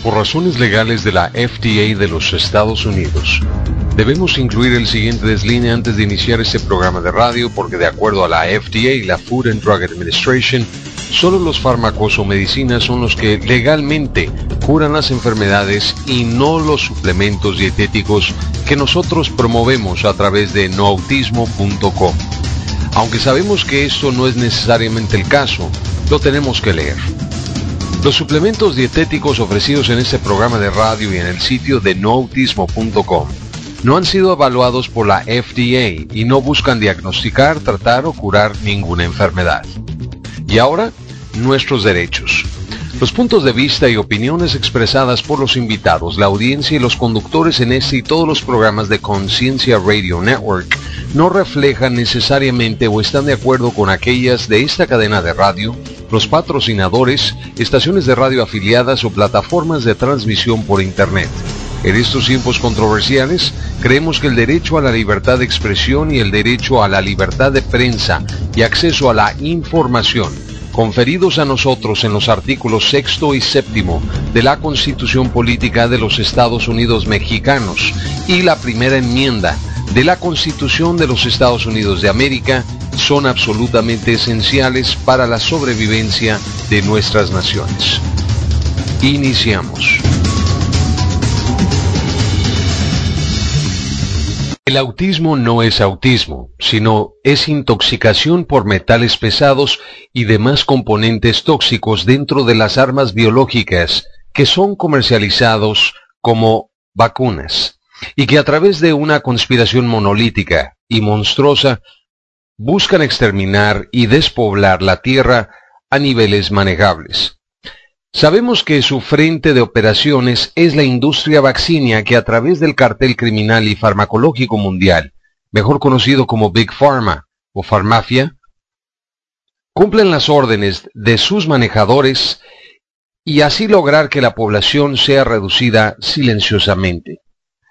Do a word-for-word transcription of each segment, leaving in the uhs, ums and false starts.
Por razones legales de la F D A de los Estados Unidos, debemos incluir el siguiente deslinde antes de iniciar este programa de radio porque de acuerdo a la F D A y la Food and Drug Administration, solo los fármacos o medicinas son los que legalmente curan las enfermedades y no los suplementos dietéticos que nosotros promovemos a través de no autismo punto com. Aunque sabemos que esto no es necesariamente el caso, lo tenemos que leer. Los suplementos dietéticos ofrecidos en este programa de radio y en el sitio de no autismo punto com no han sido evaluados por la F D A y no buscan diagnosticar, tratar o curar ninguna enfermedad. Y ahora, nuestros derechos. Los puntos de vista y opiniones expresadas por los invitados, la audiencia y los conductores en este y todos los programas de Conciencia Radio Network no reflejan necesariamente o están de acuerdo con aquellas de esta cadena de radio, los patrocinadores, estaciones de radio afiliadas o plataformas de transmisión por Internet. En estos tiempos controversiales, creemos que el derecho a la libertad de expresión y el derecho a la libertad de prensa y acceso a la información conferidos a nosotros en los artículos sexto y séptimo de la Constitución Política de los Estados Unidos Mexicanos y la primera enmienda de la Constitución de los Estados Unidos de América son absolutamente esenciales para la sobrevivencia de nuestras naciones. Iniciamos. El autismo no es autismo, sino es intoxicación por metales pesados y demás componentes tóxicos dentro de las armas biológicas que son comercializados como vacunas y que a través de una conspiración monolítica y monstruosa buscan exterminar y despoblar la Tierra a niveles manejables. Sabemos que su frente de operaciones es la industria vaccinia que a través del cartel criminal y farmacológico mundial, mejor conocido como Big Pharma o Farmafia, cumplen las órdenes de sus manejadores y así lograr que la población sea reducida silenciosamente.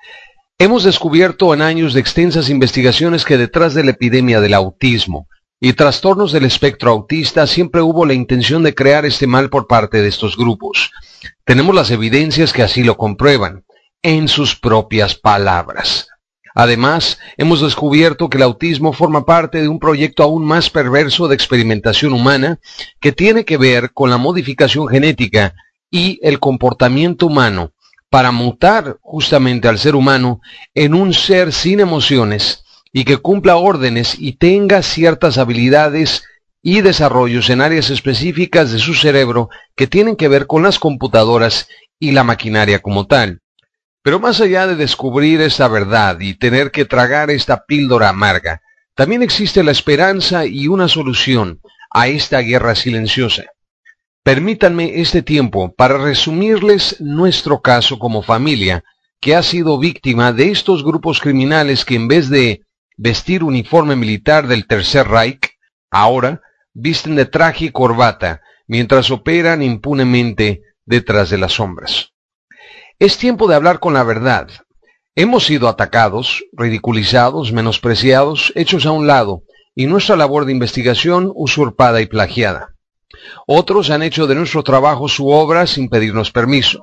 Hemos descubierto en años de extensas investigaciones que detrás de la epidemia del autismo y trastornos del espectro autista siempre hubo la intención de crear este mal por parte de estos grupos. Tenemos las evidencias que así lo comprueban, en sus propias palabras. Además, hemos descubierto que el autismo forma parte de un proyecto aún más perverso de experimentación humana que tiene que ver con la modificación genética y el comportamiento humano para mutar justamente al ser humano en un ser sin emociones y que cumpla órdenes y tenga ciertas habilidades y desarrollos en áreas específicas de su cerebro que tienen que ver con las computadoras y la maquinaria como tal. Pero más allá de descubrir esta verdad y tener que tragar esta píldora amarga, también existe la esperanza y una solución a esta guerra silenciosa. Permítanme este tiempo para resumirles nuestro caso como familia, que ha sido víctima de estos grupos criminales que en vez de vestir uniforme militar del Tercer Reich, ahora visten de traje y corbata, mientras operan impunemente detrás de las sombras. Es tiempo de hablar con la verdad. Hemos sido atacados, ridiculizados, menospreciados, hechos a un lado, y nuestra labor de investigación usurpada y plagiada. Otros han hecho de nuestro trabajo su obra sin pedirnos permiso.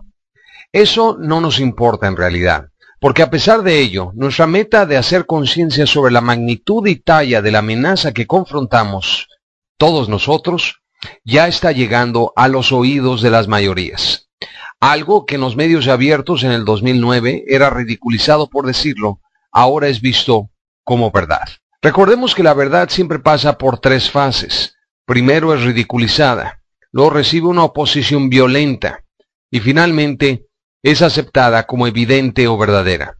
Eso no nos importa en realidad. Porque a pesar de ello, nuestra meta de hacer conciencia sobre la magnitud y talla de la amenaza que confrontamos todos nosotros, ya está llegando a los oídos de las mayorías. Algo que en los medios abiertos en el dos mil nueve era ridiculizado por decirlo, ahora es visto como verdad. Recordemos que la verdad siempre pasa por tres fases. Primero es ridiculizada, luego recibe una oposición violenta y finalmente es aceptada como evidente o verdadera.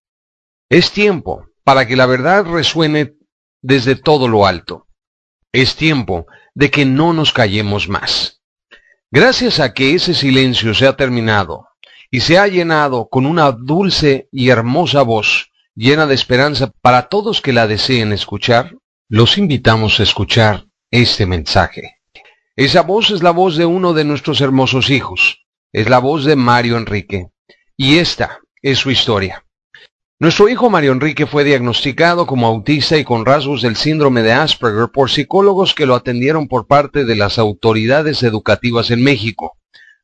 Es tiempo para que la verdad resuene desde todo lo alto. Es tiempo de que no nos callemos más. Gracias a que ese silencio se ha terminado y se ha llenado con una dulce y hermosa voz llena de esperanza para todos que la deseen escuchar, los invitamos a escuchar este mensaje. Esa voz es la voz de uno de nuestros hermosos hijos. Es la voz de Mario Enrique, y esta es su historia. Nuestro hijo Mario Enrique fue diagnosticado como autista y con rasgos del síndrome de Asperger por psicólogos que lo atendieron por parte de las autoridades educativas en México.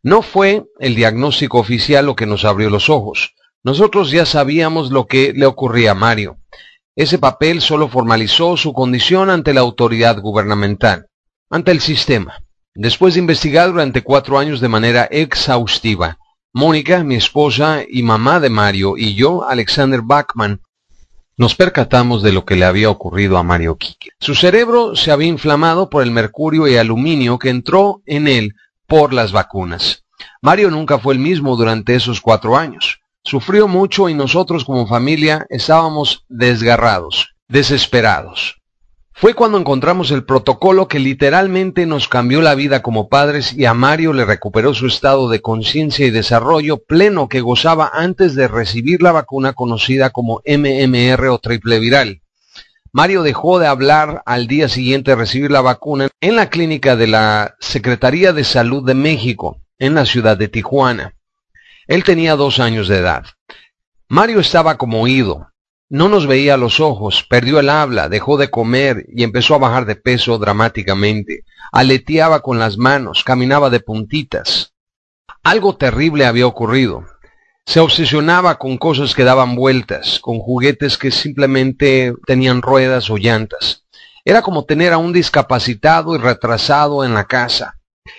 No fue el diagnóstico oficial lo que nos abrió los ojos. Nosotros ya sabíamos lo que le ocurría a Mario. Ese papel solo formalizó su condición ante la autoridad gubernamental, ante el sistema. Después de investigar durante cuatro años de manera exhaustiva, Mónica, mi esposa y mamá de Mario, y yo, Alexander Bachman, nos percatamos de lo que le había ocurrido a Mario Quique. Su cerebro se había inflamado por el mercurio y aluminio que entró en él por las vacunas. Mario nunca fue el mismo durante esos cuatro años. Sufrió mucho y nosotros como familia estábamos desgarrados, desesperados. Fue cuando encontramos el protocolo que literalmente nos cambió la vida como padres y a Mario le recuperó su estado de conciencia y desarrollo pleno que gozaba antes de recibir la vacuna conocida como M M R o triple viral. Mario dejó de hablar al día siguiente de recibir la vacuna en la clínica de la Secretaría de Salud de México, en la ciudad de Tijuana. Él tenía dos años de edad. Mario estaba como oído. No nos veía a los ojos, perdió el habla, dejó de comer y empezó a bajar de peso dramáticamente. Aleteaba con las manos, caminaba de puntitas. Algo terrible había ocurrido. Se obsesionaba con cosas que daban vueltas, con juguetes que simplemente tenían ruedas o llantas. Era como tener a un discapacitado y retrasado en la casa.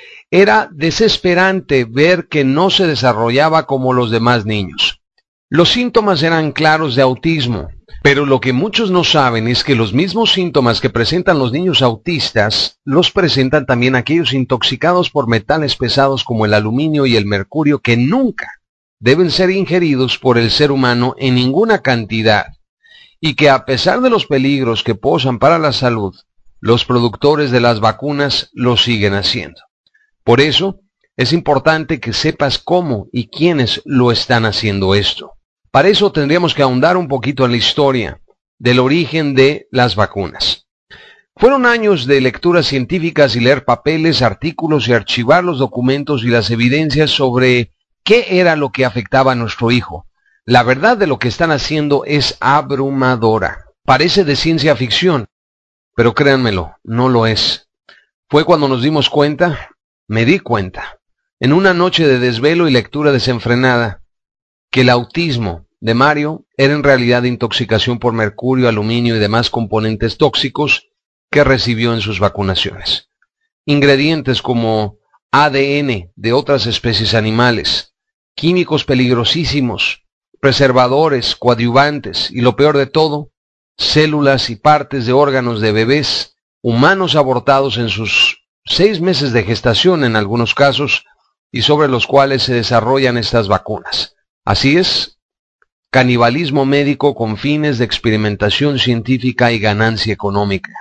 Era desesperante ver que no se desarrollaba como los demás niños. Los síntomas eran claros de autismo, pero lo que muchos no saben es que los mismos síntomas que presentan los niños autistas los presentan también aquellos intoxicados por metales pesados como el aluminio y el mercurio que nunca deben ser ingeridos por el ser humano en ninguna cantidad y que a pesar de los peligros que posan para la salud, los productores de las vacunas lo siguen haciendo. Por eso es importante que sepas cómo y quiénes lo están haciendo esto. Para eso tendríamos que ahondar un poquito en la historia del origen de las vacunas. Fueron años de lecturas científicas y leer papeles, artículos y archivar los documentos y las evidencias sobre qué era lo que afectaba a nuestro hijo. La verdad de lo que están haciendo es abrumadora. Parece de ciencia ficción, pero créanmelo, no lo es. Fue cuando nos dimos cuenta, me di cuenta, en una noche de desvelo y lectura desenfrenada, que el autismo de Mario era en realidad intoxicación por mercurio, aluminio y demás componentes tóxicos que recibió en sus vacunaciones. Ingredientes como A D N de otras especies animales, químicos peligrosísimos, preservadores, coadyuvantes y lo peor de todo, células y partes de órganos de bebés humanos abortados en sus seis meses de gestación en algunos casos y sobre los cuales se desarrollan estas vacunas. Así es, canibalismo médico con fines de experimentación científica y ganancia económica.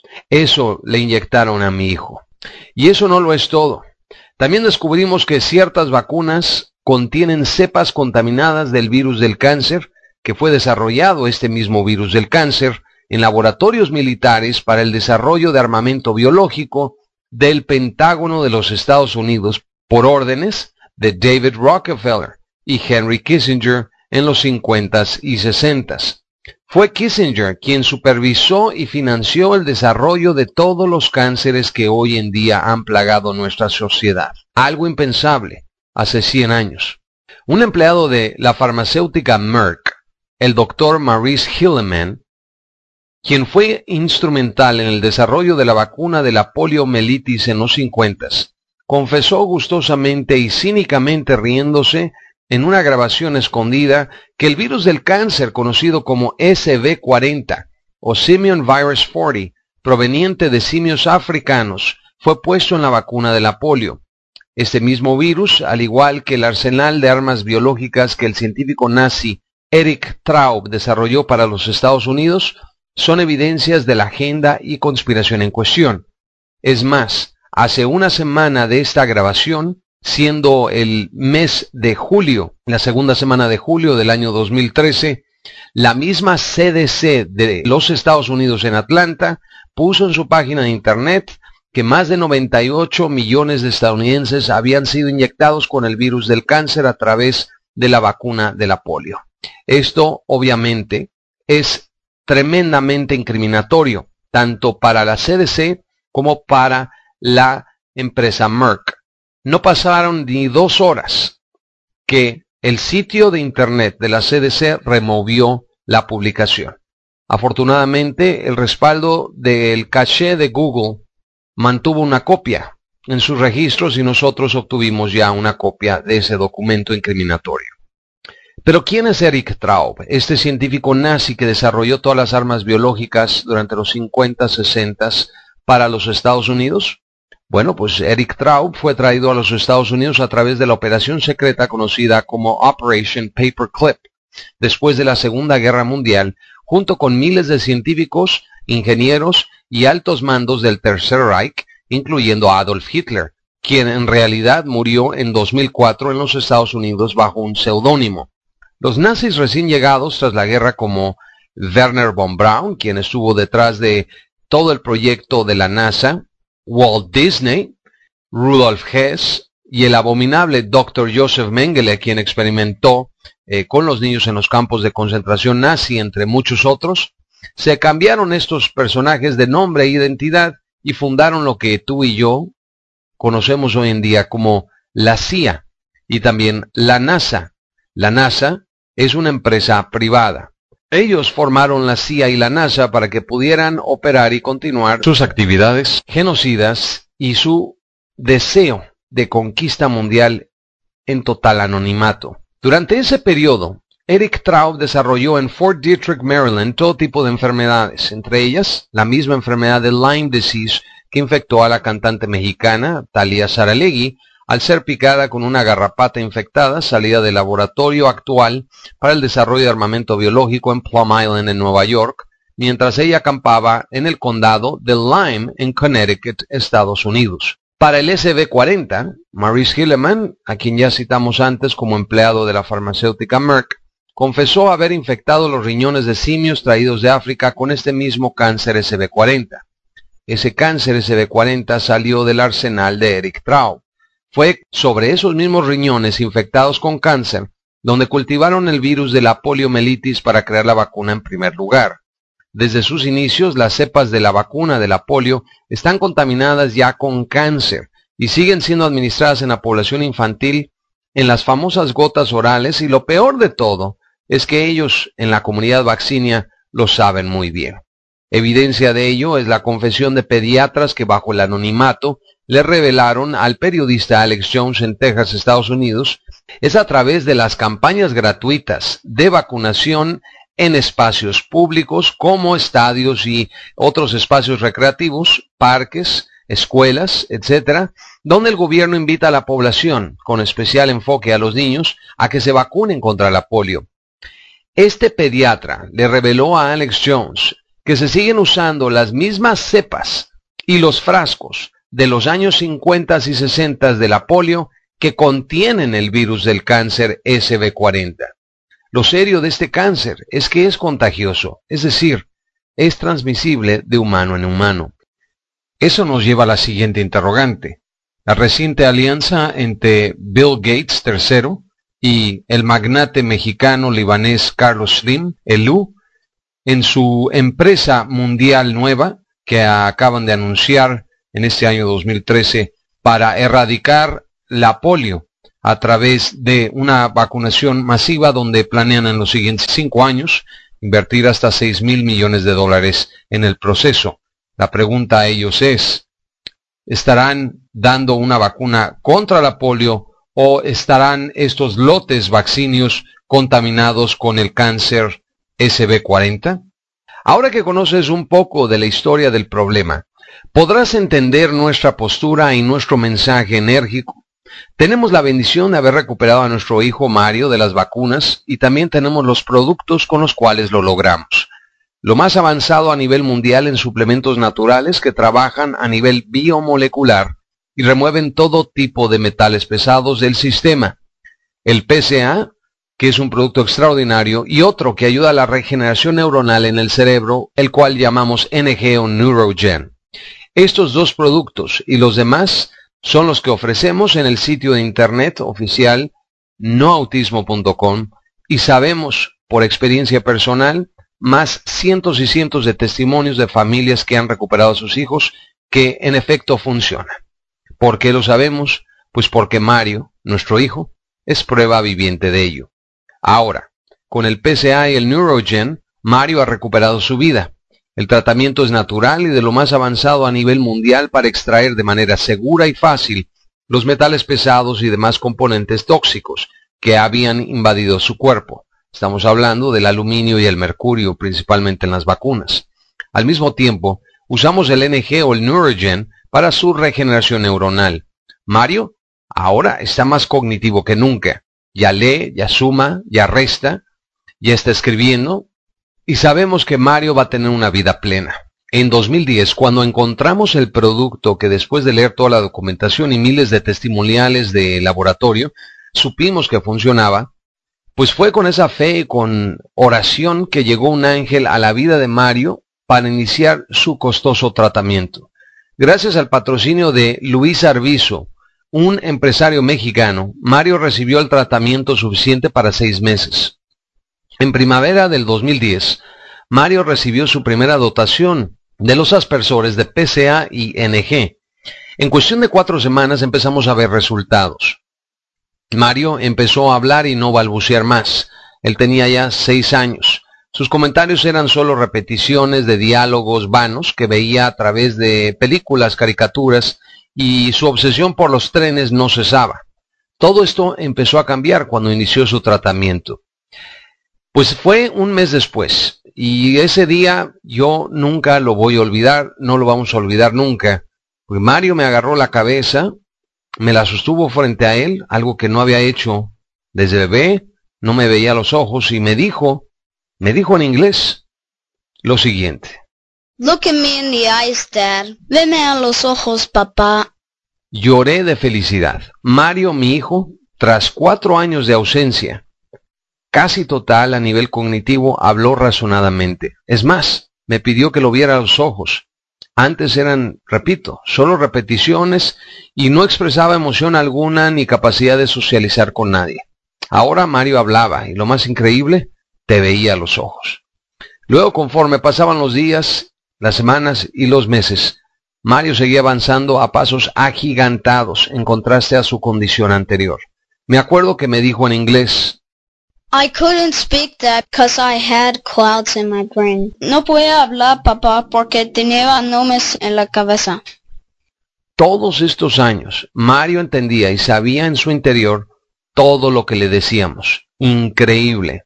Eso le inyectaron a mi hijo. Y eso no lo es todo. También descubrimos que ciertas vacunas contienen cepas contaminadas del virus del cáncer, que fue desarrollado este mismo virus del cáncer en laboratorios militares para el desarrollo de armamento biológico del Pentágono de los Estados Unidos por órdenes de David Rockefeller y Henry Kissinger en los cincuentas y sesentas. Fue Kissinger quien supervisó y financió el desarrollo de todos los cánceres que hoy en día han plagado nuestra sociedad. Algo impensable hace cien años. Un empleado de la farmacéutica Merck, el doctor Maurice Hilleman, quien fue instrumental en el desarrollo de la vacuna de la poliomielitis en los cincuentas, confesó gustosamente y cínicamente riéndose en una grabación escondida que el virus del cáncer conocido como S V cuarenta o Simian Virus cuarenta, proveniente de simios africanos, fue puesto en la vacuna de la polio. Este mismo virus, al igual que el arsenal de armas biológicas que el científico nazi Erich Traub desarrolló para los Estados Unidos, son evidencias de la agenda y conspiración en cuestión. Es más, hace una semana de esta grabación, siendo el mes de julio, la segunda semana de julio del año dos mil trece, la misma C D C de los Estados Unidos en Atlanta puso en su página de internet que más de noventa y ocho millones de estadounidenses habían sido inyectados con el virus del cáncer a través de la vacuna de la polio. Esto, obviamente, es tremendamente incriminatorio, tanto para la C D C como para la empresa Merck. No pasaron ni dos horas que el sitio de internet de la C D C removió la publicación. Afortunadamente, el respaldo del caché de Google mantuvo una copia en sus registros y nosotros obtuvimos ya una copia de ese documento incriminatorio. Pero ¿quién es Eric Traub, este científico nazi que desarrolló todas las armas biológicas durante los cincuenta, sesenta para los Estados Unidos? Bueno, pues Eric Traub fue traído a los Estados Unidos a través de la operación secreta conocida como Operation Paperclip, después de la Segunda Guerra Mundial, junto con miles de científicos, ingenieros y altos mandos del Tercer Reich, incluyendo a Adolf Hitler, quien en realidad murió en dos mil cuatro en los Estados Unidos bajo un seudónimo. Los nazis recién llegados tras la guerra, como Werner von Braun, quien estuvo detrás de todo el proyecto de la NASA, Walt Disney, Rudolf Hess y el abominable doctor Joseph Mengele, quien experimentó eh, con los niños en los campos de concentración nazi, entre muchos otros, se cambiaron estos personajes de nombre e identidad y fundaron lo que tú y yo conocemos hoy en día como la C I A y también la NASA. La NASA es una empresa privada. Ellos formaron la C I A y la NASA para que pudieran operar y continuar sus actividades genocidas y su deseo de conquista mundial en total anonimato. Durante ese periodo, Eric Traub desarrolló en Fort Detrick, Maryland, todo tipo de enfermedades, entre ellas la misma enfermedad de Lyme disease que infectó a la cantante mexicana Thalia Saralegui al ser picada con una garrapata infectada salida del laboratorio actual para el desarrollo de armamento biológico en Plum Island, en Nueva York, mientras ella acampaba en el condado de Lyme, en Connecticut, Estados Unidos. Para el S B cuarenta, Maurice Hilleman, a quien ya citamos antes como empleado de la farmacéutica Merck, confesó haber infectado los riñones de simios traídos de África con este mismo cáncer S B cuarenta. Ese cáncer S B cuarenta salió del arsenal de Eric Traub. Fue sobre esos mismos riñones infectados con cáncer donde cultivaron el virus de la poliomielitis para crear la vacuna en primer lugar. Desde sus inicios, las cepas de la vacuna de la polio están contaminadas ya con cáncer y siguen siendo administradas en la población infantil en las famosas gotas orales, y lo peor de todo es que ellos en la comunidad vaccinia lo saben muy bien. Evidencia de ello es la confesión de pediatras que bajo el anonimato le revelaron al periodista Alex Jones en Texas, Estados Unidos, es a través de las campañas gratuitas de vacunación en espacios públicos como estadios y otros espacios recreativos, parques, escuelas, etcétera, donde el gobierno invita a la población, con especial enfoque a los niños, a que se vacunen contra la polio. Este pediatra le reveló a Alex Jones que se siguen usando las mismas cepas y los frascos de los años cincuenta y sesenta de la polio que contienen el virus del cáncer S B cuarenta. Lo serio de este cáncer es que es contagioso, es decir, es transmisible de humano en humano. Eso nos lleva a la siguiente interrogante. La reciente alianza entre Bill Gates tercero y el magnate mexicano-libanés Carlos Slim, el Lu, en su empresa mundial nueva que acaban de anunciar en este año dos mil trece para erradicar la polio a través de una vacunación masiva donde planean en los siguientes cinco años invertir hasta seis mil millones de dólares en el proceso. La pregunta a ellos es, ¿estarán dando una vacuna contra la polio o estarán estos lotes vaccinios contaminados con el cáncer S B cuarenta? Ahora que conoces un poco de la historia del problema, podrás entender nuestra postura y nuestro mensaje enérgico. Tenemos la bendición de haber recuperado a nuestro hijo Mario de las vacunas y también tenemos los productos con los cuales lo logramos. Lo más avanzado a nivel mundial en suplementos naturales que trabajan a nivel biomolecular y remueven todo tipo de metales pesados del sistema. El P C A, que es un producto extraordinario, y otro que ayuda a la regeneración neuronal en el cerebro, el cual llamamos N G O Neurogen. Estos dos productos y los demás son los que ofrecemos en el sitio de internet oficial no autismo punto com y sabemos por experiencia personal más cientos y cientos de testimonios de familias que han recuperado a sus hijos que en efecto funcionan. ¿Por qué lo sabemos? Pues porque Mario, nuestro hijo, es prueba viviente de ello. Ahora, con el P C A y el Neurogen, Mario ha recuperado su vida. El tratamiento es natural y de lo más avanzado a nivel mundial para extraer de manera segura y fácil los metales pesados y demás componentes tóxicos que habían invadido su cuerpo. Estamos hablando del aluminio y el mercurio, principalmente en las vacunas. Al mismo tiempo, usamos el N G o el Neurogen para su regeneración neuronal. Mario ahora está más cognitivo que nunca. Ya lee, ya suma, ya resta, ya está escribiendo. Y sabemos que Mario va a tener una vida plena. En dos mil diez, cuando encontramos el producto que después de leer toda la documentación y miles de testimoniales de laboratorio, supimos que funcionaba, pues fue con esa fe y con oración que llegó un ángel a la vida de Mario para iniciar su costoso tratamiento. Gracias al patrocinio de Luis Arvizo, un empresario mexicano, Mario recibió el tratamiento suficiente para seis meses. En primavera del dos mil diez, Mario recibió su primera dotación de los aspersores de P C A y N G. En cuestión de cuatro semanas empezamos a ver resultados. Mario empezó a hablar y no balbucear más. Él tenía ya seis años. Sus comentarios eran solo repeticiones de diálogos vanos que veía a través de películas, caricaturas, y su obsesión por los trenes no cesaba. Todo esto empezó a cambiar cuando inició su tratamiento. Pues fue un mes después, y ese día yo nunca lo voy a olvidar, no lo vamos a olvidar nunca, porque Mario me agarró la cabeza, me la sostuvo frente a él, algo que no había hecho desde bebé, no me veía a los ojos, y me dijo, me dijo en inglés lo siguiente. Look at me in the eyes, Dad. Veme a los ojos, papá. Lloré de felicidad. Mario, mi hijo, tras cuatro años de ausencia, casi total a nivel cognitivo, habló razonadamente. Es más, me pidió que lo viera a los ojos. Antes eran, repito, solo repeticiones y no expresaba emoción alguna ni capacidad de socializar con nadie. Ahora Mario hablaba y lo más increíble, te veía a los ojos. Luego, conforme pasaban los días, las semanas y los meses, Mario seguía avanzando a pasos agigantados en contraste a su condición anterior. Me acuerdo que me dijo en inglés, I couldn't speak that because I had clouds in my brain. No podía hablar, papá, porque tenía nubes en la cabeza. Todos estos años, Mario entendía y sabía en su interior todo lo que le decíamos. Increíble.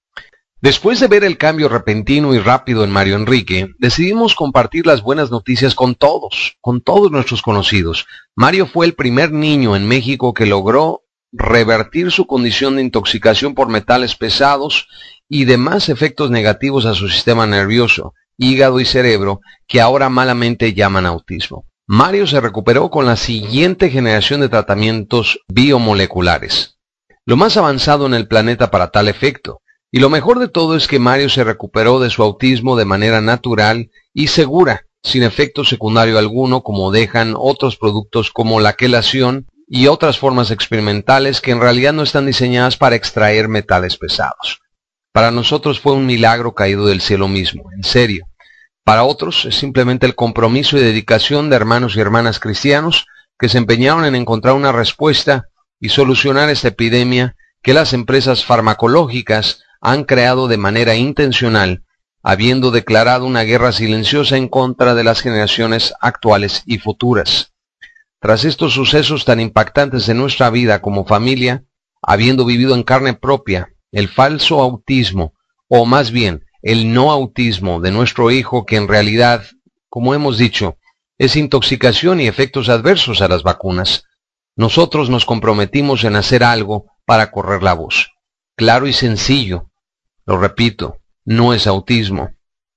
Después de ver el cambio repentino y rápido en Mario Enrique, decidimos compartir las buenas noticias con todos, con todos nuestros conocidos. Mario fue el primer niño en México que logró revertir su condición de intoxicación por metales pesados y demás efectos negativos a su sistema nervioso, hígado y cerebro, que ahora malamente llaman autismo. Mario se recuperó con la siguiente generación de tratamientos biomoleculares, lo más avanzado en el planeta para tal efecto. Y lo mejor de todo es que Mario se recuperó de su autismo de manera natural y segura, sin efecto secundario alguno, como dejan otros productos como la quelación y otras formas experimentales que en realidad no están diseñadas para extraer metales pesados. Para nosotros fue un milagro caído del cielo mismo, en serio. Para otros es simplemente el compromiso y dedicación de hermanos y hermanas cristianos que se empeñaron en encontrar una respuesta y solucionar esta epidemia que las empresas farmacológicas han creado de manera intencional, habiendo declarado una guerra silenciosa en contra de las generaciones actuales y futuras. Tras estos sucesos tan impactantes en nuestra vida como familia, habiendo vivido en carne propia el falso autismo, o más bien el no autismo de nuestro hijo, que en realidad, como hemos dicho, es intoxicación y efectos adversos a las vacunas, nosotros nos comprometimos en hacer algo para correr la voz. Claro y sencillo, lo repito, no es autismo.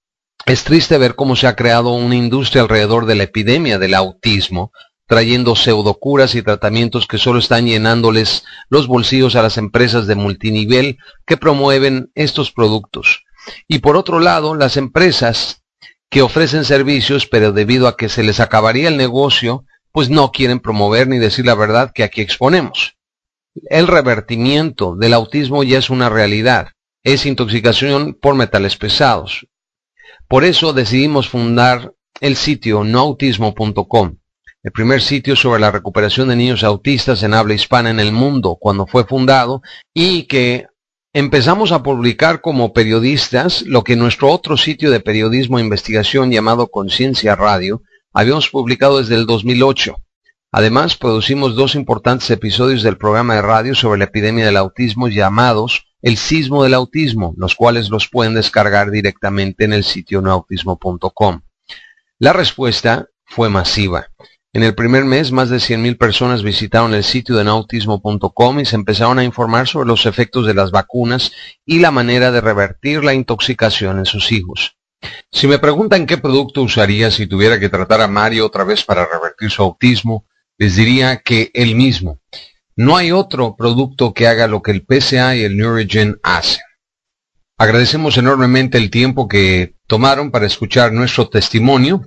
Es triste ver cómo se ha creado una industria alrededor de la epidemia del autismo, trayendo pseudocuras y tratamientos que solo están llenándoles los bolsillos a las empresas de multinivel que promueven estos productos. Y por otro lado, las empresas que ofrecen servicios, pero debido a que se les acabaría el negocio, pues no quieren promover ni decir la verdad que aquí exponemos. El revertimiento del autismo ya es una realidad, es intoxicación por metales pesados. Por eso decidimos fundar el sitio no autismo punto com, el primer sitio sobre la recuperación de niños autistas en habla hispana en el mundo cuando fue fundado, y que empezamos a publicar como periodistas lo que nuestro otro sitio de periodismo e investigación llamado Conciencia Radio habíamos publicado desde el dos mil ocho. Además, producimos dos importantes episodios del programa de radio sobre la epidemia del autismo llamados El Sismo del Autismo, los cuales los pueden descargar directamente en el sitio no autismo punto com. La respuesta fue masiva. En el primer mes, más de cien mil personas visitaron el sitio de no autismo punto com y se empezaron a informar sobre los efectos de las vacunas y la manera de revertir la intoxicación en sus hijos. Si me preguntan qué producto usaría si tuviera que tratar a Mario otra vez para revertir su autismo, les diría que el mismo. No hay otro producto que haga lo que el P C A y el Neurogen hacen. Agradecemos enormemente el tiempo que tomaron para escuchar nuestro testimonio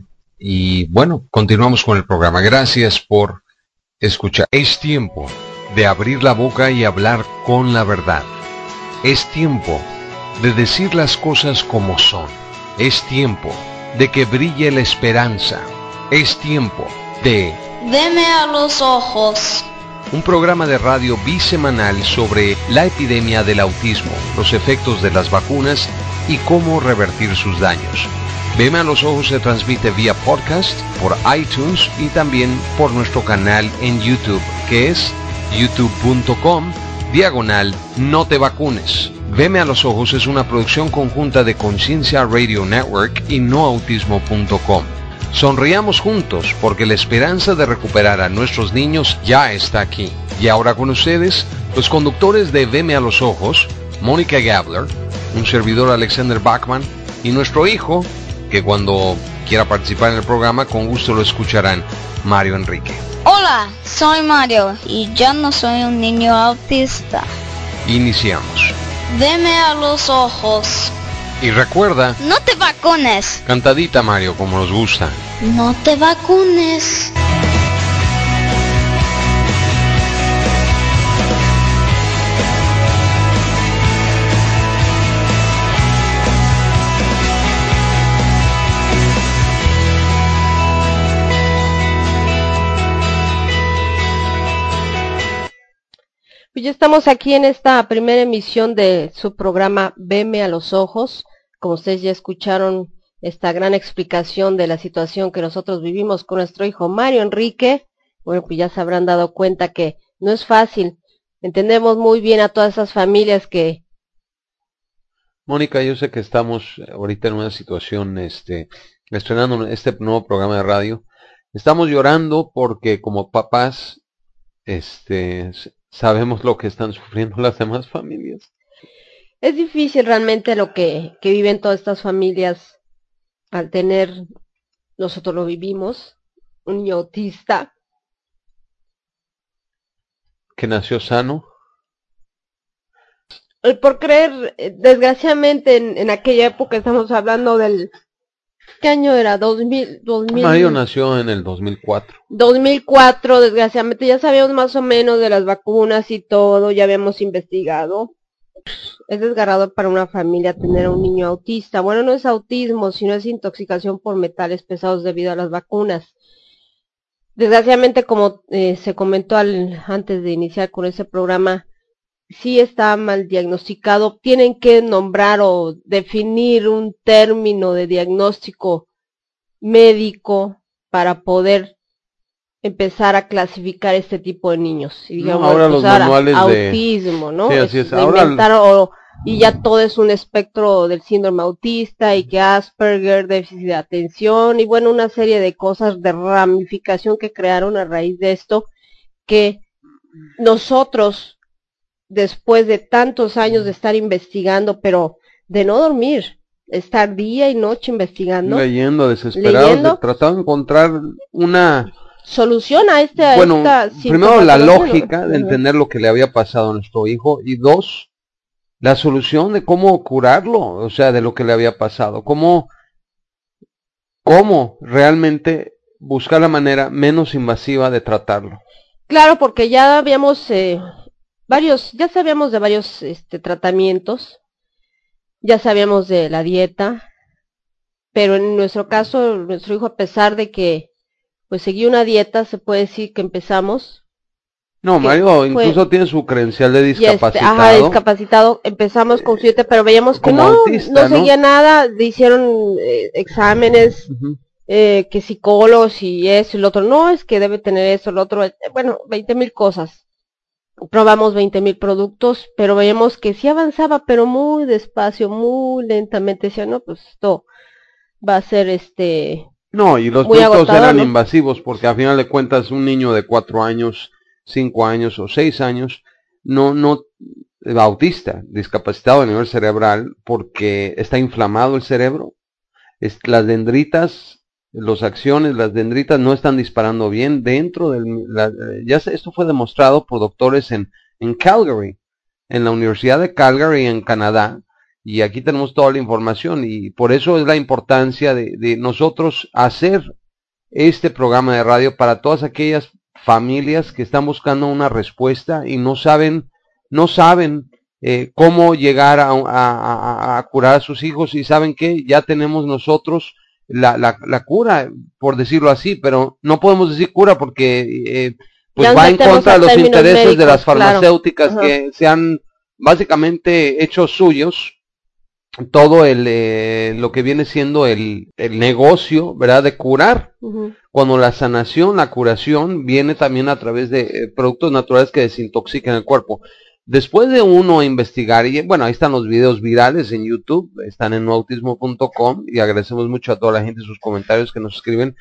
y bueno, continuamos con el programa. Gracias por escuchar. Es tiempo de abrir la boca y hablar con la verdad. Es tiempo de decir las cosas como son. Es tiempo de que brille la esperanza. Es tiempo de... Veme a los ojos. Un programa de radio bisemanal sobre la epidemia del autismo, los efectos de las vacunas y cómo revertir sus daños. Veme a los ojos se transmite vía podcast, por iTunes y también por nuestro canal en YouTube, que es youtube punto com diagonal no te vacunes. Veme a los ojos es una producción conjunta de Conciencia Radio Network y no autismo punto com. Sonriamos juntos porque la esperanza de recuperar a nuestros niños ya está aquí. Y ahora con ustedes, los conductores de Veme a los ojos, Mónica Gabler, un servidor Alexander Bachman y nuestro hijo, que cuando quiera participar en el programa con gusto lo escucharán, Mario Enrique. Hola, soy Mario y yo no soy un niño autista. Iniciamos. Veme a los ojos. Y recuerda, no te vacunes. Cantadita, Mario, como nos gusta. No te vacunes. Pues ya estamos aquí en esta primera emisión de su programa Veme a los ojos. Como ustedes ya escucharon esta gran explicación de la situación que nosotros vivimos con nuestro hijo Mario Enrique, bueno, pues ya se habrán dado cuenta que no es fácil. Entendemos muy bien a todas esas familias que... Mónica, yo sé que estamos ahorita en una situación, este, estrenando este nuevo programa de radio. Estamos llorando porque como papás, este... sabemos lo que están sufriendo las demás familias. Es difícil realmente lo que, que viven todas estas familias al tener, nosotros lo vivimos, un niño autista. Que nació sano. Por creer, desgraciadamente en, en aquella época, estamos hablando del... ¿Qué año era? dos mil, dos mil... Mario nació en el dos mil cuatro. dos mil cuatro, desgraciadamente ya sabíamos más o menos de las vacunas y todo, ya habíamos investigado. Es desgarrador para una familia tener a un niño autista. Bueno, no es autismo, sino es intoxicación por metales pesados debido a las vacunas. Desgraciadamente, como eh, se comentó al, antes de iniciar con ese programa, sí está mal diagnosticado. Tienen que nombrar o definir un término de diagnóstico médico para poder empezar a clasificar este tipo de niños. Y digamos, no, ahora los manuales autismo, de... ¿no? Sí, así es. es Ahora... o, y ya todo es un espectro del síndrome autista y que Asperger, déficit de atención y bueno, una serie de cosas de ramificación que crearon a raíz de esto, que nosotros, después de tantos años de estar investigando, pero de no dormir, estar día y noche investigando, leyendo, desesperados, leyendo, de, tratando de encontrar una solución a este a bueno, esta primero la lógica de entender lo que le había pasado a nuestro hijo y dos, la solución de cómo curarlo, o sea, de lo que le había pasado, cómo, cómo realmente buscar la manera menos invasiva de tratarlo. Claro, porque ya habíamos eh, varios, ya sabíamos de varios este, tratamientos, ya sabíamos de la dieta, pero en nuestro caso, nuestro hijo, a pesar de que pues seguí una dieta, se puede decir que empezamos. No, que Mario fue- incluso tiene su credencial de y este, discapacitado. ajá, discapacitado, empezamos con su dieta, pero veíamos que Como no, autista, no ¿no? seguía nada, le hicieron eh, exámenes, Ujú. eh, que psicólogos y eso y lo otro, no, es que debe tener eso, lo otro, eh, bueno, veinte mil cosas. Probamos veinte mil productos, pero veíamos que sí avanzaba, pero muy despacio, muy lentamente. Decía, no, pues esto va a ser este No, y los muy productos agotador, eran ¿no? invasivos porque a final de cuentas un niño de cuatro años, cinco años o seis años, no, no, eh, autista, discapacitado a nivel cerebral porque está inflamado el cerebro, es- las dendritas, los acciones, las dendritas no están disparando bien dentro del, la- eh, ya se- esto fue demostrado por doctores en, en Calgary, en la Universidad de Calgary en Canadá, y aquí tenemos toda la información y por eso es la importancia de, de nosotros hacer este programa de radio para todas aquellas familias que están buscando una respuesta y no saben, no saben eh, cómo llegar a, a, a, a curar a sus hijos y saben que ya tenemos nosotros la, la, la cura, por decirlo así, pero no podemos decir cura porque eh, pues Ya nos va en metemos contra a de los términos intereses de médicos, las claro. farmacéuticas Ajá. que se han básicamente hecho suyos todo el eh, lo que viene siendo el, el negocio, ¿verdad? De curar, Ujú. cuando la sanación, la curación viene también a través de eh, productos naturales que desintoxican el cuerpo. Después de uno investigar, y bueno, ahí están los videos virales en YouTube, están en nuautismo punto com y agradecemos mucho a toda la gente sus comentarios que nos escriben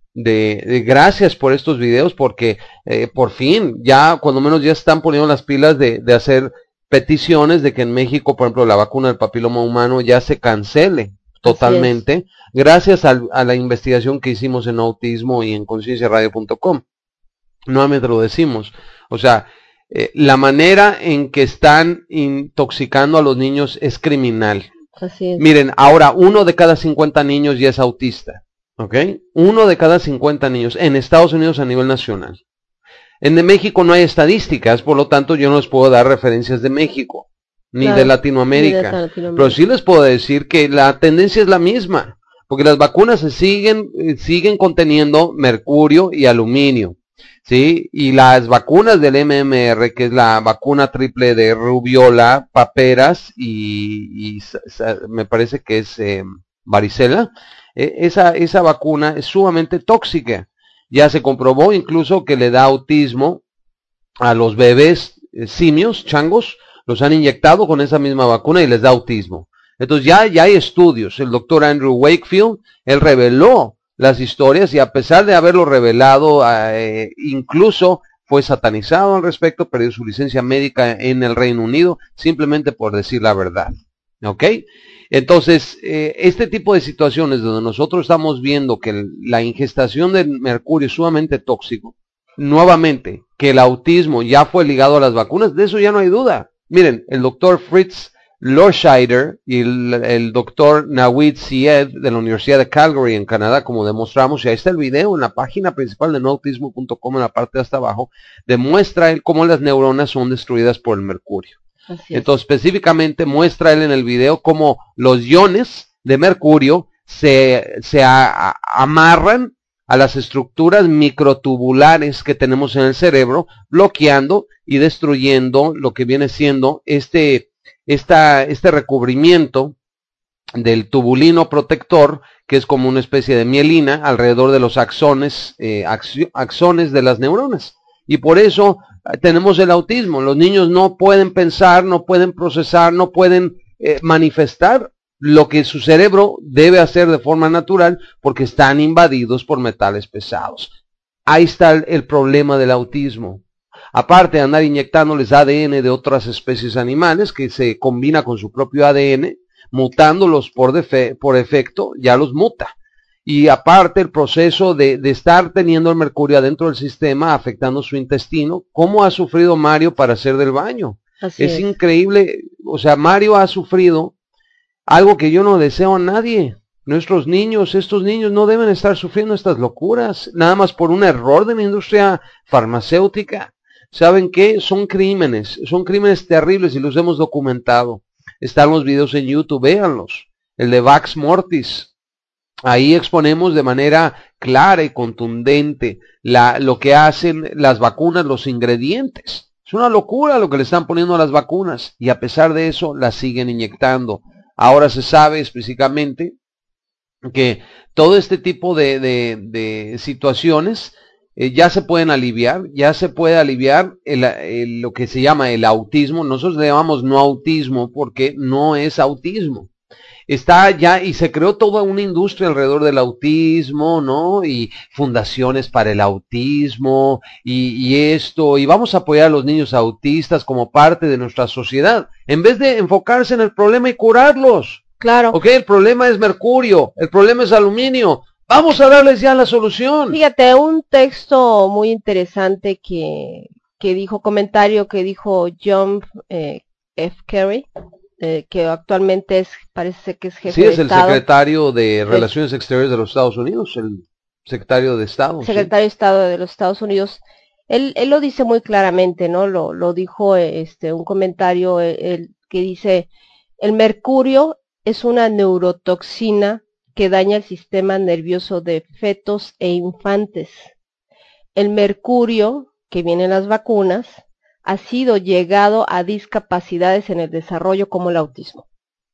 de, de gracias por estos videos porque eh, por fin ya cuando menos ya están poniendo las pilas de, de hacer peticiones de que en México, por ejemplo, la vacuna del papiloma humano ya se cancele totalmente, gracias al, a la investigación que hicimos en Autismo y en conciencia radio punto com. Nuevamente lo decimos, o sea, eh, la manera en que están intoxicando a los niños es criminal. Así es. Miren, ahora uno de cada cincuenta niños ya es autista, ¿ok? Uno de cada cincuenta niños en Estados Unidos a nivel nacional. En de México no hay estadísticas, por lo tanto yo no les puedo dar referencias de México, ni Claro, de Latinoamérica, ni de Latinoamérica. pero sí les puedo decir que la tendencia es la misma, porque las vacunas se siguen, eh, siguen conteniendo mercurio y aluminio, ¿sí? Y las vacunas del M M R, que es la vacuna triple de rubiola, paperas y, y sa- sa- me parece que es eh, varicela, eh, esa, esa vacuna es sumamente tóxica. Ya se comprobó incluso que le da autismo a los bebés eh, simios, changos, los han inyectado con esa misma vacuna y les da autismo. Entonces ya, ya hay estudios. El doctor Andrew Wakefield, él reveló las historias y a pesar de haberlo revelado, eh, incluso fue satanizado al respecto, perdió su licencia médica en el Reino Unido simplemente por decir la verdad. ¿Ok? Entonces, eh, este tipo de situaciones donde nosotros estamos viendo que el, la ingestación de mercurio es sumamente tóxico, nuevamente, que el autismo ya fue ligado a las vacunas, de eso ya no hay duda. Miren, el doctor Fritz Lorscheider y el, el doctor Nawid Syed de la Universidad de Calgary en Canadá, como demostramos, y ahí está el video en la página principal de nuautismo punto com en la parte de hasta abajo, demuestra él cómo las neuronas son destruidas por el mercurio. Así es. Entonces, específicamente muestra él en el video cómo los iones de mercurio se, se a, a, amarran a las estructuras microtubulares que tenemos en el cerebro, bloqueando y destruyendo lo que viene siendo este, esta, este recubrimiento del tubulino protector, que es como una especie de mielina alrededor de los axones, eh, axones de las neuronas. Y por eso eh, tenemos el autismo. Los niños no pueden pensar, no pueden procesar, no pueden eh, manifestar lo que su cerebro debe hacer de forma natural porque están invadidos por metales pesados. Ahí está el, el problema del autismo. Aparte de andar inyectándoles A D N de otras especies animales que se combina con su propio A D N, mutándolos por, defe por efecto, ya los muta. Y aparte el proceso de, de estar teniendo el mercurio adentro del sistema, afectando su intestino, ¿cómo ha sufrido Mario para hacer del baño? Así Es es. increíble, o sea, Mario ha sufrido algo que yo no deseo a nadie. Nuestros niños, estos niños no deben estar sufriendo estas locuras, nada más por un error de la industria farmacéutica. ¿Saben qué? Son crímenes, son crímenes terribles y los hemos documentado. Están los videos en YouTube, véanlos. El de Vax Mortis, ahí exponemos de manera clara y contundente la, lo que hacen las vacunas, los ingredientes. Es una locura lo que le están poniendo a las vacunas y a pesar de eso las siguen inyectando. Ahora se sabe específicamente que todo este tipo de, de, de situaciones eh, ya se pueden aliviar, ya se puede aliviar el, el, lo que se llama el autismo. Nosotros le llamamos no autismo porque no es autismo. Está ya y se creó toda una industria alrededor del autismo, ¿no? Y fundaciones para el autismo y, y esto, y vamos a apoyar a los niños autistas como parte de nuestra sociedad, en vez de enfocarse en el problema y curarlos. Claro. Ok, el problema es mercurio, el problema es aluminio, vamos a darles ya la solución. Fíjate, un texto muy interesante que, que dijo, comentario que dijo John eh, F. Kerry, Eh, que actualmente es, parece que es jefe sí, de es el Estado. secretario de Relaciones Exteriores de los Estados Unidos, el secretario de Estado. Secretario sí. de Estado de los Estados Unidos. Él, él lo dice muy claramente, ¿no? Lo, lo dijo este un comentario el, el, que dice, el mercurio es una neurotoxina que daña el sistema nervioso de fetos e infantes. El mercurio, que viene en las vacunas, ha sido llegado a discapacidades en el desarrollo como el autismo.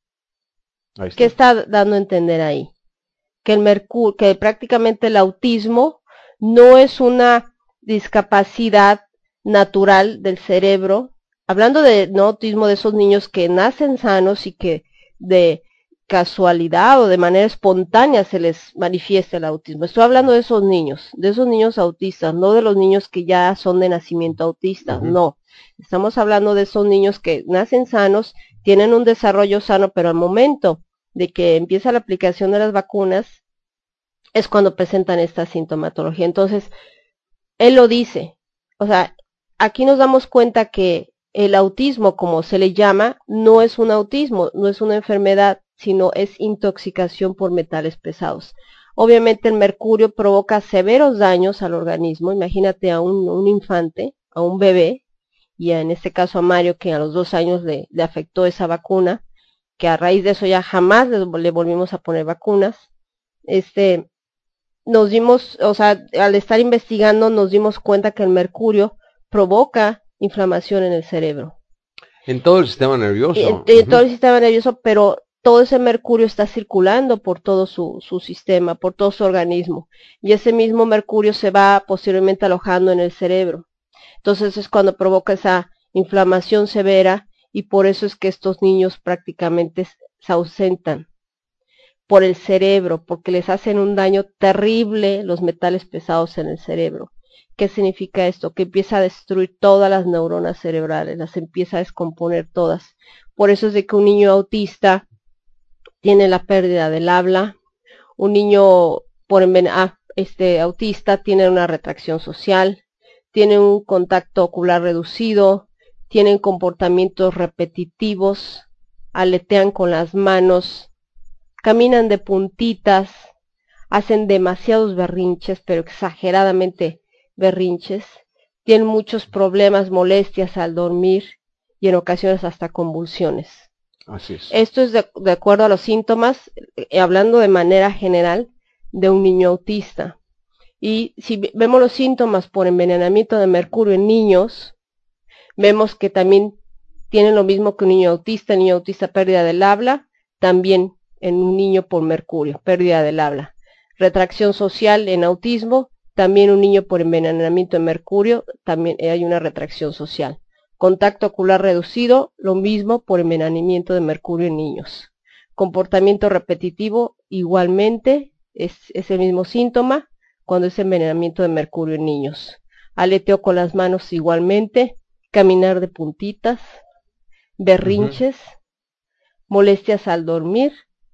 Ahí está. ¿Qué está dando a entender ahí? Que el mercurio, que prácticamente el autismo no es una discapacidad natural del cerebro, hablando de no autismo de esos niños que nacen sanos y que de casualidad o de manera espontánea se les manifiesta el autismo. Estoy hablando de esos niños, de esos niños autistas, no de los niños que ya son de nacimiento autistas, uh-huh. No. Estamos hablando de esos niños que nacen sanos, tienen un desarrollo sano, pero al momento de que empieza la aplicación de las vacunas, es cuando presentan esta sintomatología. Entonces, él lo dice, o sea, aquí nos damos cuenta que el autismo, como se le llama, no es un autismo, no es una enfermedad, sino es intoxicación por metales pesados. Obviamente el mercurio provoca severos daños al organismo, imagínate a un, un infante, a un bebé, y en este caso a Mario, que a los dos años le, le afectó esa vacuna, que a raíz de eso ya jamás le, le volvimos a poner vacunas. Este, nos dimos, o sea, al estar investigando nos dimos cuenta que el mercurio provoca inflamación en el cerebro. En todo el sistema nervioso. En, en uh-huh. todo el sistema nervioso, pero todo ese mercurio está circulando por todo su, su sistema, por todo su organismo. Y ese mismo mercurio se va posteriormente alojando en el cerebro. Entonces es cuando provoca esa inflamación severa y por eso es que estos niños prácticamente se ausentan por el cerebro, porque les hacen un daño terrible los metales pesados en el cerebro. ¿Qué significa esto? Que empieza a destruir todas las neuronas cerebrales, las empieza a descomponer todas. Por eso es de que un niño autista tiene la pérdida del habla, un niño por ah, este autista tiene una retracción social, tiene un contacto ocular reducido, tienen comportamientos repetitivos, aletean con las manos, caminan de puntitas, hacen demasiados berrinches, pero exageradamente berrinches, tienen muchos problemas, molestias al dormir y en ocasiones hasta convulsiones. Así es. Esto es de, de acuerdo a los síntomas, eh, hablando de manera general, de un niño autista. Y si vemos los síntomas por envenenamiento de mercurio en niños, vemos que también tienen lo mismo que un niño autista, niño autista pérdida del habla, también en un niño por mercurio, pérdida del habla. Retracción social en autismo, también un niño por envenenamiento de mercurio, también hay una retracción social. Contacto ocular reducido, lo mismo por envenenamiento de mercurio en niños. Comportamiento repetitivo, igualmente, es, es el mismo síntoma cuando es envenenamiento de mercurio en niños. Aleteo con las manos igualmente, caminar de puntitas, berrinches, uh-huh. molestias al dormir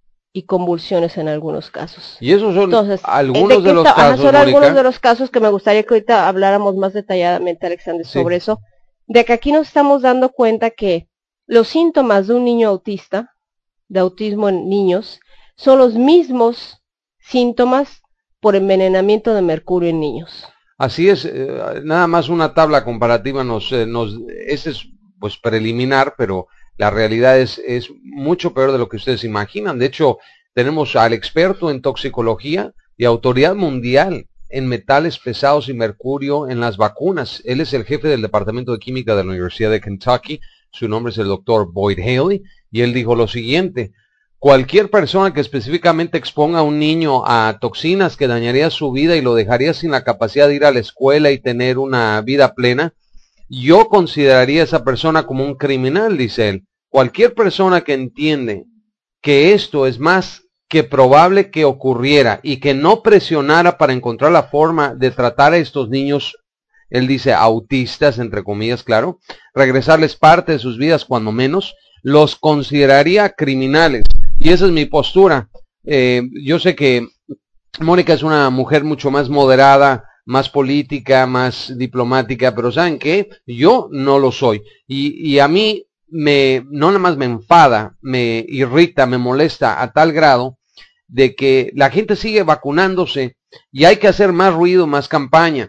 y convulsiones en algunos casos. Y esos son Entonces, algunos de, de los está, casos, son Mónica. algunos de los casos que me gustaría que ahorita habláramos más detalladamente, Alexander, sí. sobre eso. De que aquí nos estamos dando cuenta que los síntomas de un niño autista, de autismo en niños, son los mismos síntomas por envenenamiento de mercurio en niños. Así es, eh, nada más una tabla comparativa nos, eh, nos ese es pues preliminar, pero la realidad es, es mucho peor de lo que ustedes imaginan. De hecho, tenemos al experto en toxicología y autoridad mundial en metales pesados y mercurio en las vacunas. Él es el jefe del Departamento de Química de la Universidad de Kentucky. Su nombre es el doctor Boyd Haley, y él dijo lo siguiente: cualquier persona que específicamente exponga a un niño a toxinas que dañaría su vida y lo dejaría sin la capacidad de ir a la escuela y tener una vida plena, yo consideraría a esa persona como un criminal, dice él. Cualquier persona que entiende que esto es más que probable que ocurriera y que no presionara para encontrar la forma de tratar a estos niños, él dice autistas, entre comillas, claro, regresarles parte de sus vidas cuando menos, los consideraría criminales. Y esa es mi postura. Eh, yo sé que Mónica es una mujer mucho más moderada, más política, más diplomática, pero ¿saben qué? Yo no lo soy. Y, y a mí me, no nada más me enfada, me irrita, me molesta a tal grado de que la gente sigue vacunándose y hay que hacer más ruido, más campaña.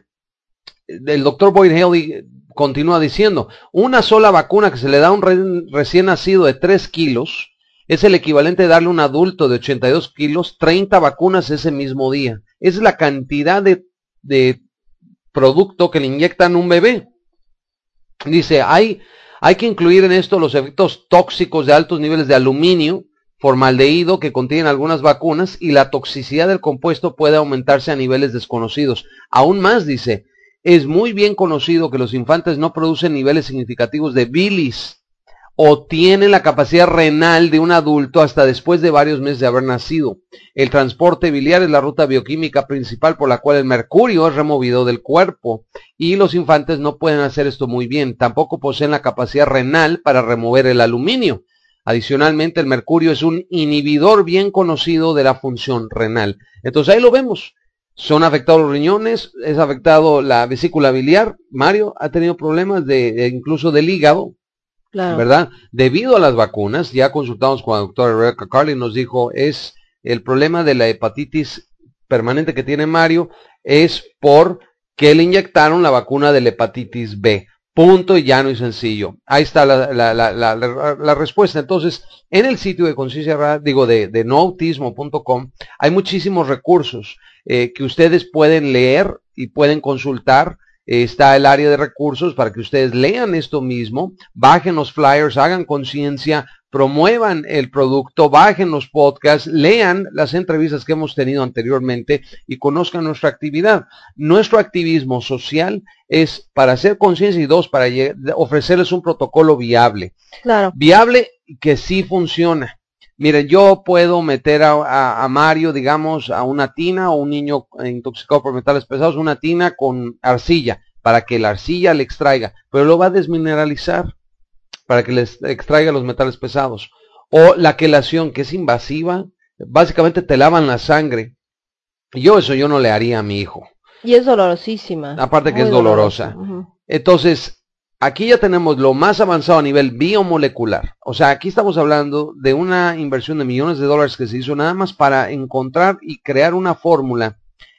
El doctor Boyd Haley continúa diciendo, una sola vacuna que se le da a un re recién nacido de tres kilos es el equivalente de darle a un adulto de ochenta y dos kilos treinta vacunas ese mismo día. Esa es la cantidad de, de producto que le inyectan a un bebé. Dice, hay, hay que incluir en esto los efectos tóxicos de altos niveles de aluminio, formaldehído que contienen algunas vacunas, y la toxicidad del compuesto puede aumentarse a niveles desconocidos. Aún más, dice, es muy bien conocido que los infantes no producen niveles significativos de bilis o tienen la capacidad renal de un adulto hasta después de varios meses de haber nacido. El transporte biliar es la ruta bioquímica principal por la cual el mercurio es removido del cuerpo, y los infantes no pueden hacer esto muy bien. Tampoco poseen la capacidad renal para remover el aluminio. Adicionalmente, el mercurio es un inhibidor bien conocido de la función renal. Entonces ahí lo vemos. Son afectados los riñones, es afectado la vesícula biliar. Mario ha tenido problemas de, de incluso del hígado, claro, ¿verdad? Debido a las vacunas. Ya consultamos con la doctora Rebecca Carlin, nos dijo, es el problema de la hepatitis permanente que tiene Mario, es por que le inyectaron la vacuna de la hepatitis B. Punto y llano y sencillo. Ahí está la, la, la, la, la, la respuesta. Entonces, en el sitio de conciencia, digo, de, de no autismo punto com, hay muchísimos recursos eh, que ustedes pueden leer y pueden consultar. Eh, está el área de recursos para que ustedes lean esto mismo, bajen los flyers, hagan conciencia, promuevan el producto, bajen los podcasts, lean las entrevistas que hemos tenido anteriormente y conozcan nuestra actividad. Nuestro activismo social es para hacer conciencia y dos, para ofrecerles un protocolo viable. Claro. Viable que sí funciona. Miren, yo puedo meter a, a, a Mario, digamos, a una tina, o un niño intoxicado por metales pesados, una tina con arcilla, para que la arcilla le extraiga, pero lo va a desmineralizar para que les extraiga los metales pesados. O la quelación, que es invasiva, básicamente te lavan la sangre. Yo eso yo no le haría a mi hijo. Y es dolorosísima. Aparte que es dolorosa. dolorosa. Uh-huh. Entonces, aquí ya tenemos lo más avanzado a nivel biomolecular. O sea, aquí estamos hablando de una inversión de millones de dólares que se hizo nada más para encontrar y crear una fórmula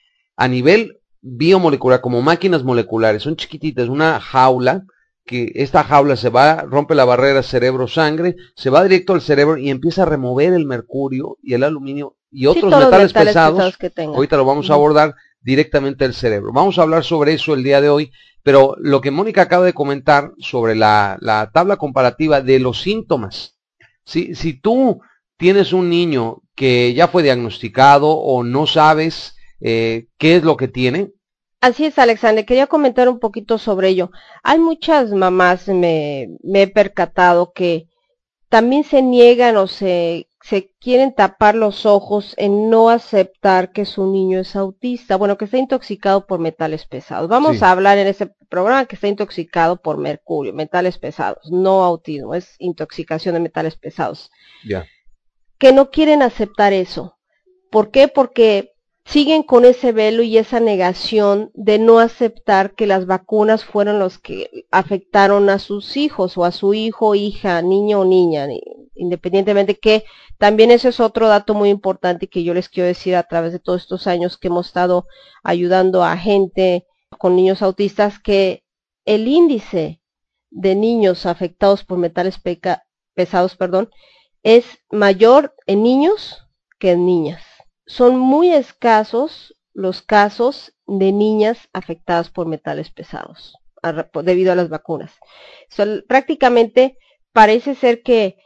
a nivel biomolecular, como máquinas moleculares. Son chiquititas, una jaula, que esta jaula se va, rompe la barrera cerebro-sangre, se va directo al cerebro y empieza a remover el mercurio y el aluminio y otros sí, metales, metales pesados, pesados que tenga. Ahorita lo vamos uh-huh. a abordar directamente del cerebro. Vamos a hablar sobre eso el día de hoy, pero lo que Mónica acaba de comentar sobre la, la tabla comparativa de los síntomas. Si, si tú tienes un niño que ya fue diagnosticado o no sabes eh, qué es lo que tiene. Así es, Alexander, quería comentar un poquito sobre ello. Hay muchas mamás, me, me he percatado, que también se niegan o se, se quieren tapar los ojos en no aceptar que su niño es autista, bueno, que está intoxicado por metales pesados. Vamos sí. a hablar en este programa que está intoxicado por mercurio, metales pesados, no autismo, es intoxicación de metales pesados. Ya. Yeah. Que no quieren aceptar eso. ¿Por qué? Porque siguen con ese velo y esa negación de no aceptar que las vacunas fueron los que afectaron a sus hijos o a su hijo, hija, niño o niña, independientemente, que también ese es otro dato muy importante que yo les quiero decir a través de todos estos años que hemos estado ayudando a gente con niños autistas, que el índice de niños afectados por metales pesados, perdón, es mayor en niños que en niñas. Son muy escasos los casos de niñas afectadas por metales pesados a, debido a las vacunas. So, prácticamente parece ser que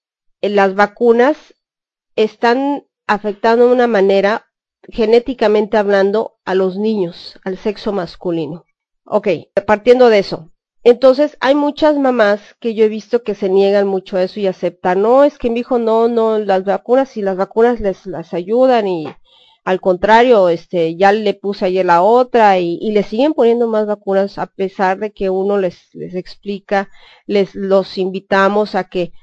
las vacunas están afectando de una manera, genéticamente hablando, a los niños, al sexo masculino. Ok, partiendo de eso. Entonces, hay muchas mamás que yo he visto que se niegan mucho a eso y aceptan, no, es que mi hijo no, no, las vacunas, y las vacunas les las ayudan y al contrario, este, ya le puse ayer la otra y, y le siguen poniendo más vacunas a pesar de que uno les, les explica, les los invitamos a que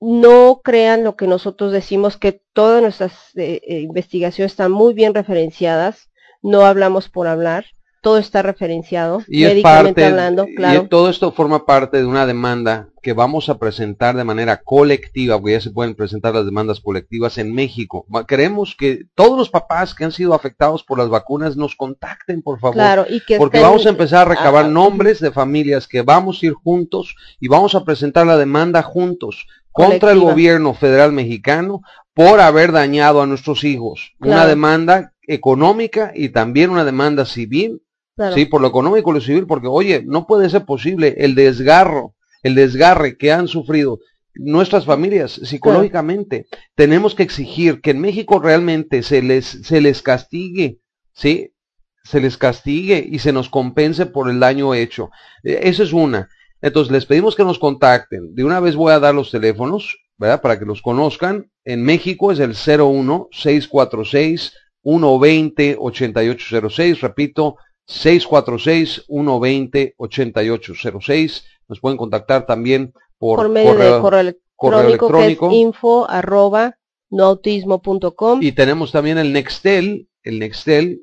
no crean lo que nosotros decimos, que todas nuestras eh, eh, investigaciones están muy bien referenciadas, no hablamos por hablar. Todo está referenciado, y es médicamente parte, hablando, claro. Y todo esto forma parte de una demanda que vamos a presentar de manera colectiva, porque ya se pueden presentar las demandas colectivas en México. Queremos que todos los papás que han sido afectados por las vacunas nos contacten, por favor. Claro, y que porque estén, vamos a empezar a recabar ah, nombres de familias que vamos a ir juntos y vamos a presentar la demanda juntos contra colectiva. El gobierno federal mexicano por haber dañado a nuestros hijos. Claro. Una demanda económica y también una demanda civil. Claro. Sí, por lo económico y lo civil, porque oye, no puede ser posible el desgarro, el desgarre que han sufrido nuestras familias psicológicamente. Claro. Tenemos que exigir que en México realmente se les, se les castigue, ¿sí? Se les castigue y se nos compense por el daño hecho. Eh, esa es una. Entonces les pedimos que nos contacten. De una vez voy a dar los teléfonos, ¿verdad? Para que los conozcan. En México es el cero uno, seis cuatro seis, uno dos cero, ocho ocho cero seis, repito, seis cuatro seis, uno dos cero, ocho ocho cero seis. Nos pueden contactar también por, por medio correo, de correo electrónico, correo electrónico que es info arroba noautismo punto com. Y tenemos también el Nextel, el Nextel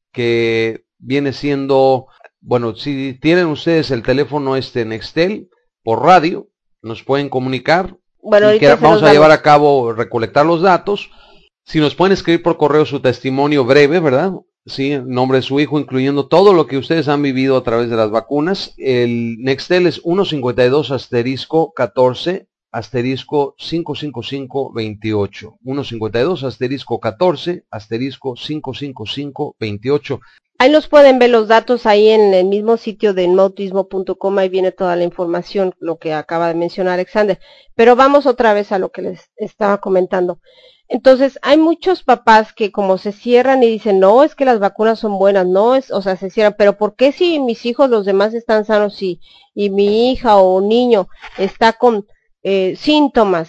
que viene siendo, bueno, si tienen ustedes el teléfono este Nextel por radio, nos pueden comunicar. Bueno, y que vamos a llevar a cabo, recolectar los datos. Si nos pueden escribir por correo su testimonio breve, ¿verdad? Sí, el nombre de su hijo, incluyendo todo lo que ustedes han vivido a través de las vacunas. El Nextel es uno cincuenta y dos asterisco catorce asterisco quinientos cincuenta y cinco veintiocho. uno cincuenta y dos asterisco catorce asterisco quinientos cincuenta y cinco veintiocho. Ahí los pueden ver los datos ahí en el mismo sitio de noautismo punto com, ahí viene toda la información, lo que acaba de mencionar Alexander. Pero vamos otra vez a lo que les estaba comentando. Entonces, hay muchos papás que como se cierran y dicen, no, es que las vacunas son buenas, no, es, o sea, se cierran, pero ¿por qué si mis hijos, los demás están sanos y, y mi hija o niño está con eh, síntomas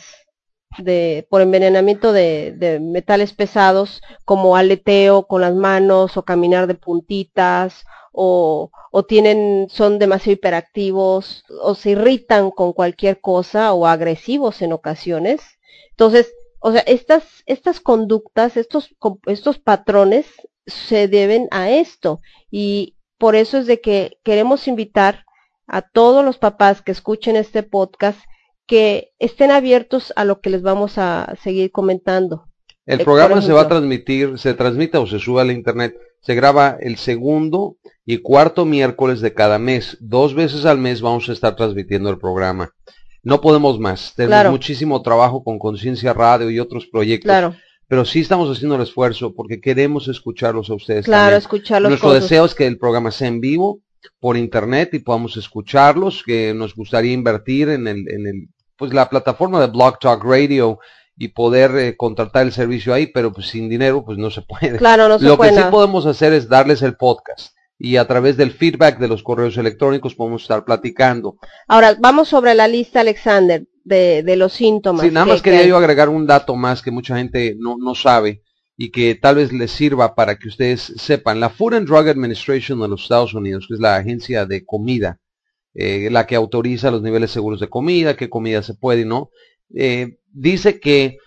de por envenenamiento de, de metales pesados, como aleteo con las manos o caminar de puntitas, o, o tienen, son demasiado hiperactivos, o se irritan con cualquier cosa, o agresivos en ocasiones? Entonces, o sea, estas, estas conductas, estos, estos patrones se deben a esto, y por eso es de que queremos invitar a todos los papás que escuchen este podcast que estén abiertos a lo que les vamos a seguir comentando. El programa se va a transmitir, se transmite o se sube al internet, se graba el segundo y cuarto miércoles de cada mes. Dos veces al mes vamos a estar transmitiendo el programa. No podemos más, tenemos claro. muchísimo trabajo con Conciencia Radio y otros proyectos, claro. pero sí estamos haciendo el esfuerzo porque queremos escucharlos a ustedes claro, también. Escucharlos. Nuestro deseo es que el programa sea en vivo, por internet, y podamos escucharlos, que nos gustaría invertir en el, en el pues la plataforma de Blog Talk Radio y poder eh, contratar el servicio ahí, pero pues sin dinero pues no se puede. Claro, no se Lo puede. que sí podemos hacer es darles el podcast. Y a través del feedback de los correos electrónicos podemos estar platicando. Ahora, vamos sobre la lista, Alexander, de, de los síntomas. Sí, nada más que, quería que yo agregar un dato más que mucha gente no, no sabe y que tal vez les sirva para que ustedes sepan. La Food and Drug Administration de los Estados Unidos, que es la agencia de comida, eh, la que autoriza los niveles seguros de comida, qué comida se puede y no, eh, dice que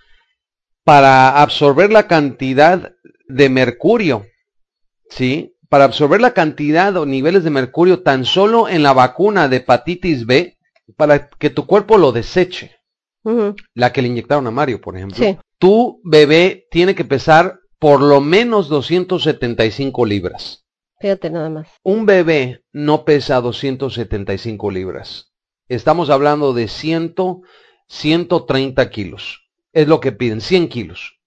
para absorber la cantidad de mercurio, ¿sí?, para absorber la cantidad o niveles de mercurio tan solo en la vacuna de hepatitis B, para que tu cuerpo lo deseche, uh-huh. la que le inyectaron a Mario, por ejemplo, sí. tu bebé tiene que pesar por lo menos doscientas setenta y cinco libras. Fíjate nada más. Un bebé no pesa doscientas setenta y cinco libras. Estamos hablando de cien, ciento treinta kilos. Es lo que piden, cien kilos.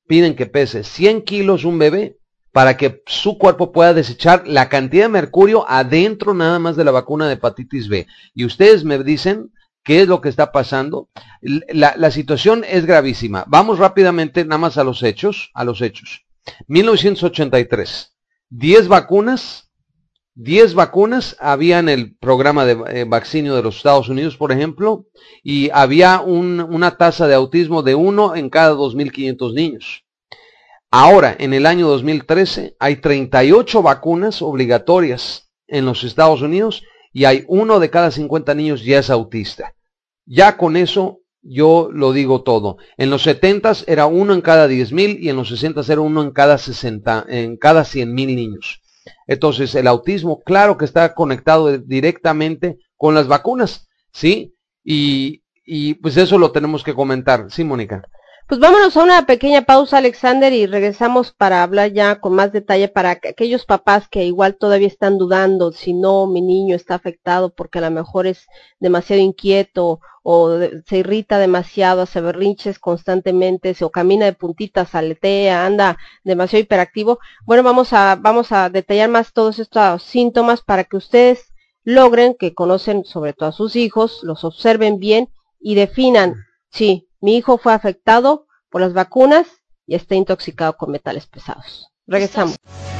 piden que pese cien kilos un bebé para que su cuerpo pueda desechar la cantidad de mercurio adentro nada más de la vacuna de hepatitis B. Y ustedes me dicen qué es lo que está pasando. La, la situación es gravísima. Vamos rápidamente nada más a los hechos, a los hechos. mil novecientos ochenta y tres, diez vacunas, diez vacunas había en el programa de eh, vaccinio de los Estados Unidos, por ejemplo, y había un, una tasa de autismo de uno en cada dos mil quinientos niños. Ahora, en el año dos mil trece, hay treinta y ocho vacunas obligatorias en los Estados Unidos y hay uno de cada cincuenta niños ya es autista. Ya con eso yo lo digo todo. En los setentas era uno en cada diez mil y en los sesentas era uno en cada sesenta, en cada cien mil niños. Entonces, el autismo, claro que está conectado directamente con las vacunas, ¿sí? Y, y pues eso lo tenemos que comentar. Sí, Mónica. Pues vámonos a una pequeña pausa, Alexander, y regresamos para hablar ya con más detalle para aquellos papás que igual todavía están dudando si no, mi niño está afectado porque a lo mejor es demasiado inquieto o de, se irrita demasiado, hace berrinches constantemente, se, o camina de puntitas, aletea, anda demasiado hiperactivo. Bueno, vamos a, vamos a detallar más todos estos síntomas para que ustedes logren, que conocen sobre todo a sus hijos, los observen bien y definan, sí, mi hijo fue afectado por las vacunas y está intoxicado con metales pesados. Regresamos.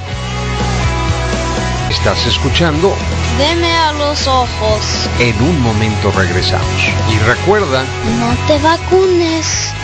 Estás escuchando Veme a los ojos. En un momento regresamos. Y recuerda, No te vacunes.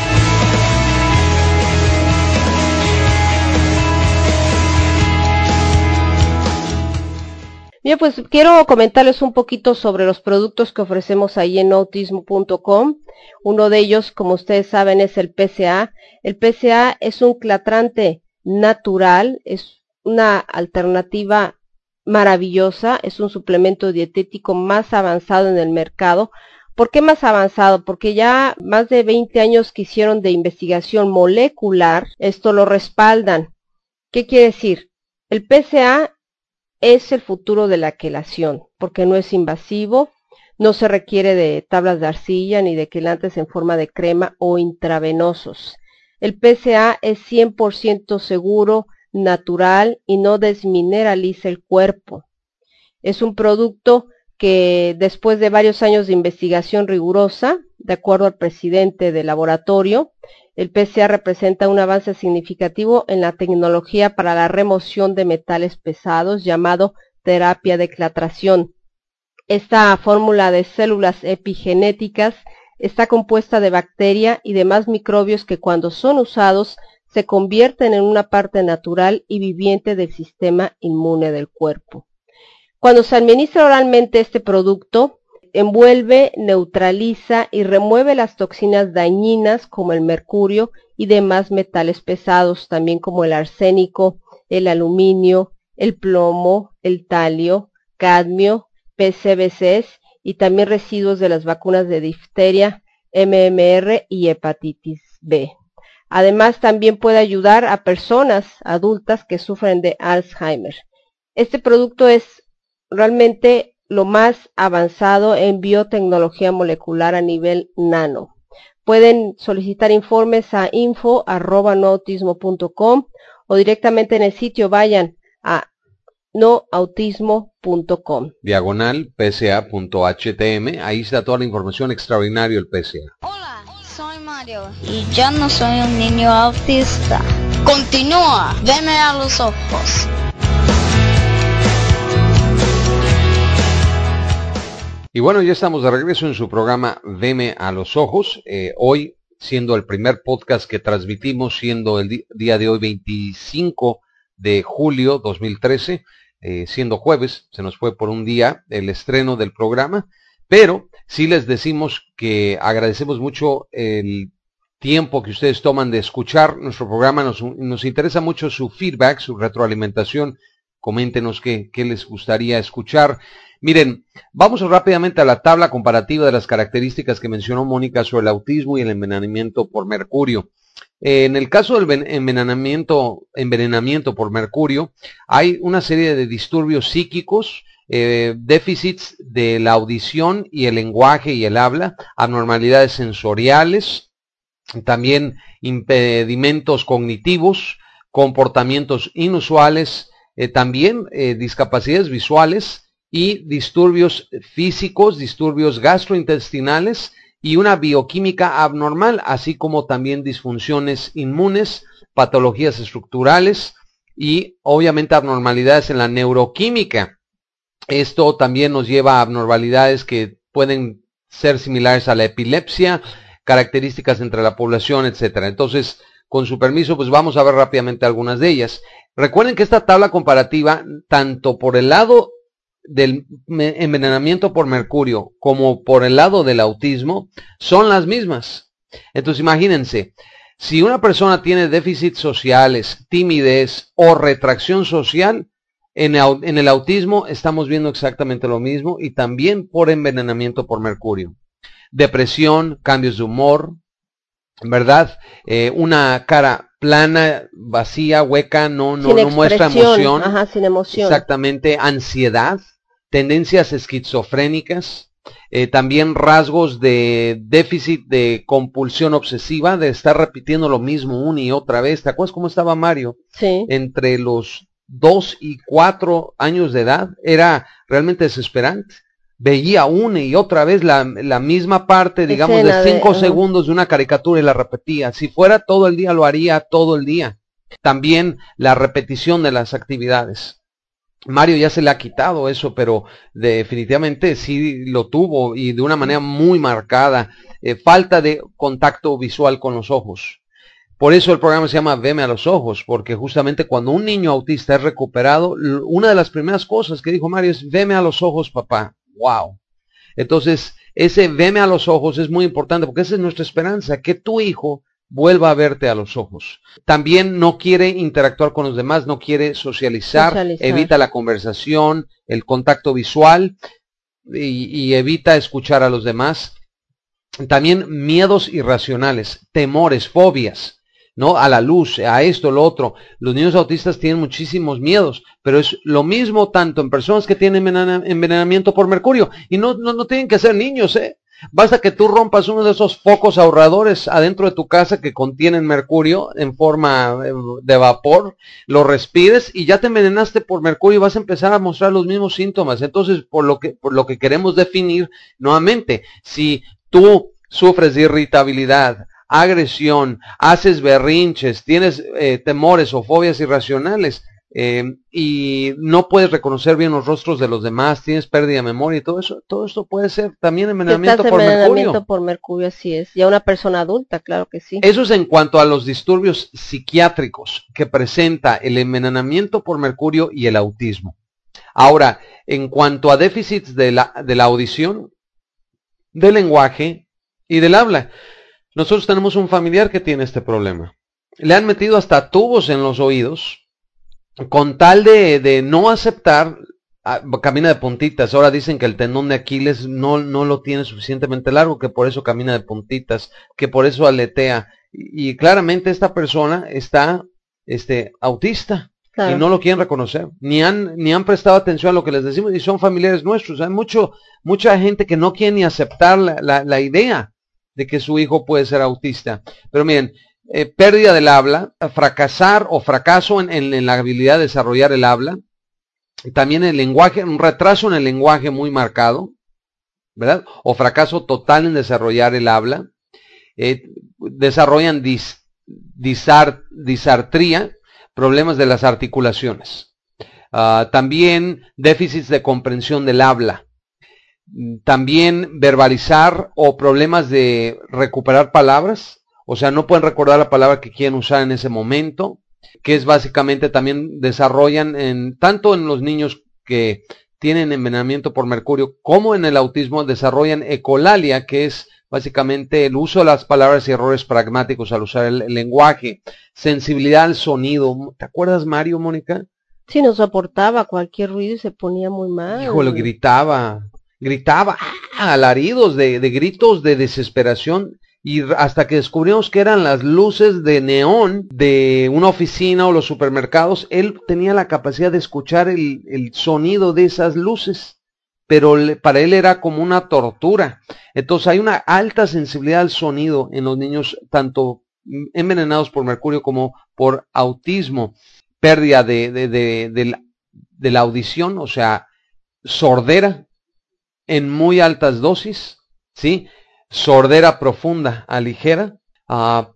Bien, pues quiero comentarles un poquito sobre los productos que ofrecemos ahí en autismo punto com. Uno de ellos, como ustedes saben, es el P C A. El P C A es un clatrante natural, es una alternativa maravillosa, es un suplemento dietético más avanzado en el mercado. ¿Por qué más avanzado? Porque ya más de veinte años que hicieron de investigación molecular, esto lo respaldan. ¿Qué quiere decir? El P C A es el futuro de la quelación, porque no es invasivo, no se requiere de tablas de arcilla ni de quelantes en forma de crema o intravenosos. El P C A es cien por ciento seguro, natural y no desmineraliza el cuerpo. Es un producto que después de varios años de investigación rigurosa, de acuerdo al presidente del laboratorio, el P C A representa un avance significativo en la tecnología para la remoción de metales pesados llamado terapia de clatración. Esta fórmula de células epigenéticas está compuesta de bacteria y demás microbios que cuando son usados se convierten en una parte natural y viviente del sistema inmune del cuerpo. Cuando se administra oralmente este producto, envuelve, neutraliza y remueve las toxinas dañinas como el mercurio y demás metales pesados, también como el arsénico, el aluminio, el plomo, el talio, cadmio, P C B Cs y también residuos de las vacunas de difteria, M M R y hepatitis B. Además, también puede ayudar a personas adultas que sufren de Alzheimer. Este producto es realmente lo más avanzado en biotecnología molecular a nivel nano. Pueden solicitar informes a info arroba no autismo punto com o directamente en el sitio vayan a no autismo punto com. Diagonal P C A punto H T M, ahí está toda la información extraordinaria del P C A. Hola, soy Mario y yo no soy un niño autista. Continúa, veme a los ojos. Y bueno, ya estamos de regreso en su programa Veme a los ojos. Eh, hoy, siendo el primer podcast que transmitimos, siendo el di día de hoy veinticinco de julio dos mil trece, eh, siendo jueves, se nos fue por un día el estreno del programa, pero sí les decimos que agradecemos mucho el tiempo que ustedes toman de escuchar nuestro programa. Nos, nos interesa mucho su feedback, su retroalimentación. Coméntenos qué, qué les gustaría escuchar. Miren, vamos rápidamente a la tabla comparativa de las características que mencionó Mónica sobre el autismo y el envenenamiento por mercurio. Eh, en el caso del envenenamiento, envenenamiento por mercurio, hay una serie de disturbios psíquicos, eh, déficits de la audición y el lenguaje y el habla, abnormalidades sensoriales, también impedimentos cognitivos, comportamientos inusuales, eh, también eh, discapacidades visuales y disturbios físicos, disturbios gastrointestinales y una bioquímica abnormal, así como también disfunciones inmunes, patologías estructurales y obviamente abnormalidades en la neuroquímica. Esto también nos lleva a abnormalidades que pueden ser similares a la epilepsia, características entre la población, etcétera. Entonces, con su permiso, pues vamos a ver rápidamente algunas de ellas. Recuerden que esta tabla comparativa, tanto por el lado del envenenamiento por mercurio como por el lado del autismo, son las mismas. Entonces, imagínense, si una persona tiene déficits sociales, timidez o retracción social, en el, en el autismo estamos viendo exactamente lo mismo y también por envenenamiento por mercurio. Depresión, cambios de humor, ¿verdad? Eh, una cara plana, vacía, hueca, no, no, no muestra emoción. Ajá, sin emoción. Exactamente, ansiedad, tendencias esquizofrénicas, eh, también rasgos de déficit de compulsión obsesiva, de estar repitiendo lo mismo una y otra vez. ¿Te acuerdas cómo estaba Mario? Sí. Entre los dos y cuatro años de edad, era realmente desesperante. Veía una y otra vez la, la misma parte, digamos, Escena de cinco de, uh... segundos de una caricatura y la repetía. Si fuera todo el día, lo haría todo el día. También la repetición de las actividades. Mario ya se le ha quitado eso, pero definitivamente sí lo tuvo y de una manera muy marcada. Eh, falta de contacto visual con los ojos. Por eso el programa se llama Veme a los ojos, porque justamente cuando un niño autista es recuperado, una de las primeras cosas que dijo Mario es: veme a los ojos, papá. Wow. Entonces, ese veme a los ojos es muy importante porque esa es nuestra esperanza, que tu hijo vuelva a verte a los ojos. También no quiere interactuar con los demás, no quiere socializar, socializar. Evita la conversación, el contacto visual y, y evita escuchar a los demás. También miedos irracionales, temores, fobias, ¿no? A la luz, a esto, lo otro. Los niños autistas tienen muchísimos miedos, pero es lo mismo tanto en personas que tienen envenenamiento por mercurio. Y no, no, no tienen que ser niños, ¿eh? Basta que tú rompas uno de esos focos ahorradores adentro de tu casa que contienen mercurio en forma de vapor, lo respires y ya te envenenaste por mercurio y vas a empezar a mostrar los mismos síntomas. Entonces, por lo que, por lo que queremos definir nuevamente, si tú sufres de irritabilidad, agresión, haces berrinches, tienes eh, temores o fobias irracionales eh, y no puedes reconocer bien los rostros de los demás, tienes pérdida de memoria y todo eso, todo esto puede ser también envenenamiento por mercurio. por mercurio, así es. Ya una persona adulta, claro que sí. Eso es en cuanto a los disturbios psiquiátricos que presenta el envenenamiento por mercurio y el autismo. Ahora, en cuanto a déficits de la, de la audición, del lenguaje y del habla, nosotros tenemos un familiar que tiene este problema. Le han metido hasta tubos en los oídos con tal de, de no aceptar, ah, camina de puntitas. Ahora dicen que el tendón de Aquiles no, no lo tiene suficientemente largo, que por eso camina de puntitas, que por eso aletea. Y, y claramente esta persona está este, autista. Claro. Y no lo quieren reconocer, ni han, ni han prestado atención a lo que les decimos, y son familiares nuestros. Hay mucho, mucha gente que no quiere ni aceptar la, la, la idea de que su hijo puede ser autista. Pero miren, eh, pérdida del habla, fracasar o fracaso en, en, en la habilidad de desarrollar el habla, también el lenguaje, un retraso en el lenguaje muy marcado, ¿verdad? O fracaso total en desarrollar el habla, eh, desarrollan dis, disar, disartría, problemas de las articulaciones, uh, también déficits de comprensión del habla, también verbalizar o problemas de recuperar palabras, o sea, no pueden recordar la palabra que quieren usar en ese momento, que es básicamente también desarrollan en, tanto en los niños que tienen envenenamiento por mercurio como en el autismo, desarrollan ecolalia, que es básicamente el uso de las palabras y errores pragmáticos al usar el, el lenguaje, sensibilidad al sonido. ¿Te acuerdas, Mario, Mónica? Sí, no soportaba cualquier ruido y se ponía muy mal. Híjole, gritaba, gritaba, ¡ah! Alaridos de, de gritos de desesperación, y hasta que descubrimos que eran las luces de neón de una oficina o los supermercados. Él tenía la capacidad de escuchar el, el sonido de esas luces. pero le, para él era como una tortura. Entonces hay una alta sensibilidad al sonido en los niños, tanto envenenados por mercurio como por autismo, pérdida de, de, de, de, la, de la audición, o sea, sordera en muy altas dosis, ¿sí? Sordera profunda a ligera, uh,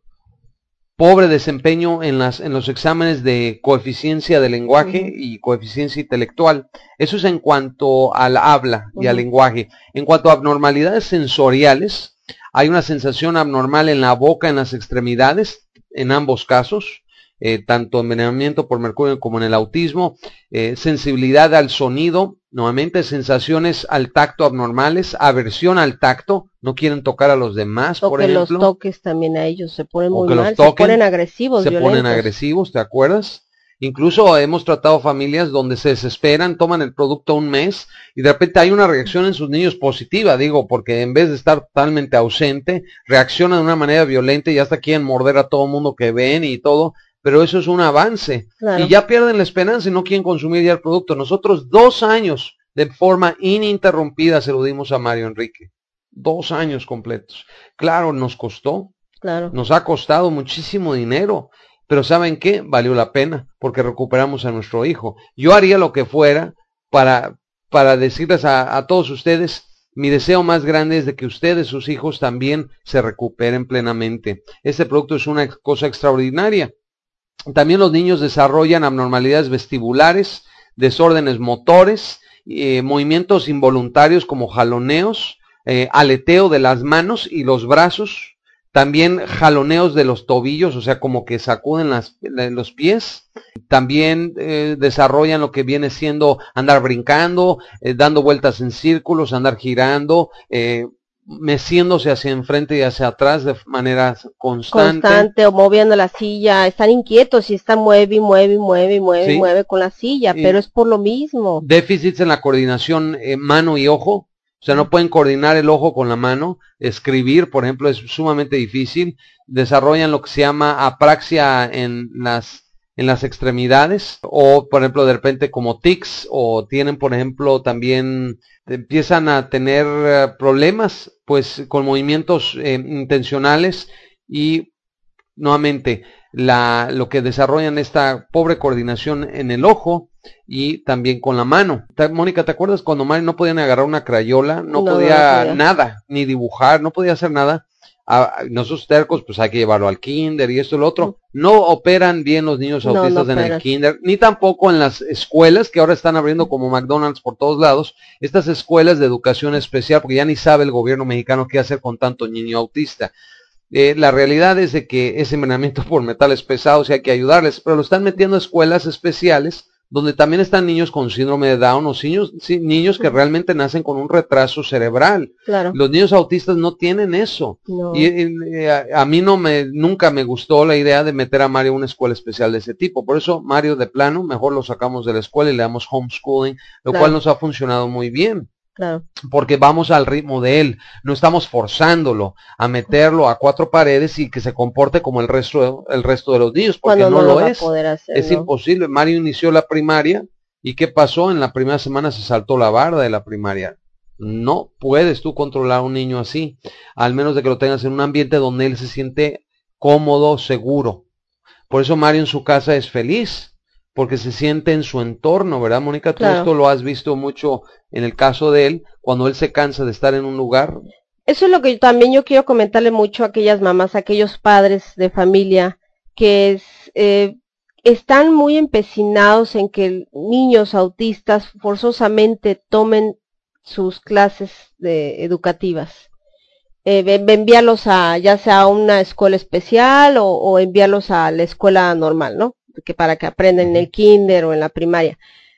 pobre desempeño en, las, en los exámenes de coeficiencia de lenguaje uh-huh. y coeficiencia intelectual. Eso es en cuanto al habla y uh-huh. al lenguaje. En cuanto a abnormalidades sensoriales, hay una sensación abnormal en la boca, en las extremidades, en ambos casos, eh, tanto envenenamiento por mercurio como en el autismo, eh, sensibilidad al sonido, nuevamente sensaciones al tacto abnormales, aversión al tacto, no quieren tocar a los demás, o por que ejemplo. los toques también a ellos, se ponen muy que mal, los toquen, se ponen agresivos, Se violentos. ponen agresivos, ¿te acuerdas? Incluso hemos tratado familias donde se desesperan, toman el producto un mes y de repente hay una reacción en sus niños positiva, digo, porque en vez de estar totalmente ausente, reaccionan de una manera violenta y hasta quieren morder a todo mundo que ven y todo, pero eso es un avance. Claro. Y ya pierden la esperanza y no quieren consumir ya el producto. Nosotros dos años de forma ininterrumpida se lo dimos a Mario Enrique. Dos años completos. Claro, nos costó. Claro. Nos ha costado muchísimo dinero. Pero ¿saben qué? Valió la pena, porque recuperamos a nuestro hijo. Yo haría lo que fuera para, para decirles a, a todos ustedes, mi deseo más grande es de que ustedes, sus hijos, también se recuperen plenamente. Este producto es una cosa extraordinaria. También los niños desarrollan abnormalidades vestibulares, desórdenes motores, eh, movimientos involuntarios como jaloneos, eh, aleteo de las manos y los brazos, también jaloneos de los tobillos, o sea, como que sacuden las, los pies. También eh, desarrollan lo que viene siendo andar brincando, eh, dando vueltas en círculos, andar girando, eh, meciéndose hacia enfrente y hacia atrás de manera constante. Constante, o moviendo la silla, están inquietos y están mueve y mueve y mueve y mueve y ¿Sí? mueve con la silla, y pero es por lo mismo. Déficits en la coordinación eh, mano y ojo. O sea, no pueden coordinar el ojo con la mano. Escribir, por ejemplo, es sumamente difícil. Desarrollan lo que se llama apraxia en las, en las extremidades. O, por ejemplo, de repente como tics. O tienen, por ejemplo, también empiezan a tener uh, problemas, pues, con movimientos eh, intencionales. Y, nuevamente, la, lo que desarrollan esta pobre coordinación en el ojo. Y también con la mano. Mónica, ¿te acuerdas cuando Mario no podían agarrar una crayola? No, no podía, no podía nada, ni dibujar, no podía hacer nada. A, nosotros tercos, pues hay que llevarlo al kinder y esto y lo otro. No operan bien los niños no, autistas no en el kinder, ni tampoco en las escuelas, que ahora están abriendo como McDonald's por todos lados. Estas escuelas de educación especial, porque ya ni sabe el gobierno mexicano qué hacer con tanto niño autista. Eh, la realidad es de que es envenenamiento por metales pesados y hay que ayudarles, pero lo están metiendo a escuelas especiales, donde también están niños con síndrome de Down o niños, sí, niños que realmente nacen con un retraso cerebral. Claro. Los niños autistas no tienen eso. No. Y, y a, a mí no me, nunca me gustó la idea de meter a Mario a una escuela especial de ese tipo. Por eso Mario de plano, mejor lo sacamos de la escuela y le damos homeschooling, lo Claro. cual nos ha funcionado muy bien. Claro. Porque vamos al ritmo de él, no estamos forzándolo a meterlo a cuatro paredes y que se comporte como el resto de, el resto de los niños, porque Cuando no, no lo lo es, hacer, es ¿no? imposible. Mario inició la primaria y ¿qué pasó? En la primera semana se saltó la barda de la primaria. No puedes tú controlar a un niño así, al menos de que lo tengas en un ambiente donde él se siente cómodo, seguro. Por eso Mario en su casa es feliz, porque se siente en su entorno, ¿verdad, Mónica? Tú Claro. esto lo has visto mucho en el caso de él, cuando él se cansa de estar en un lugar. Eso es lo que yo, también yo quiero comentarle mucho a aquellas mamás, a aquellos padres de familia que es, eh, están muy empecinados en que niños autistas forzosamente tomen sus clases de, educativas. Eh, enviarlos a ya sea a una escuela especial o, o enviarlos a la escuela normal, ¿no? Que para que aprendan en el kinder o en la primaria.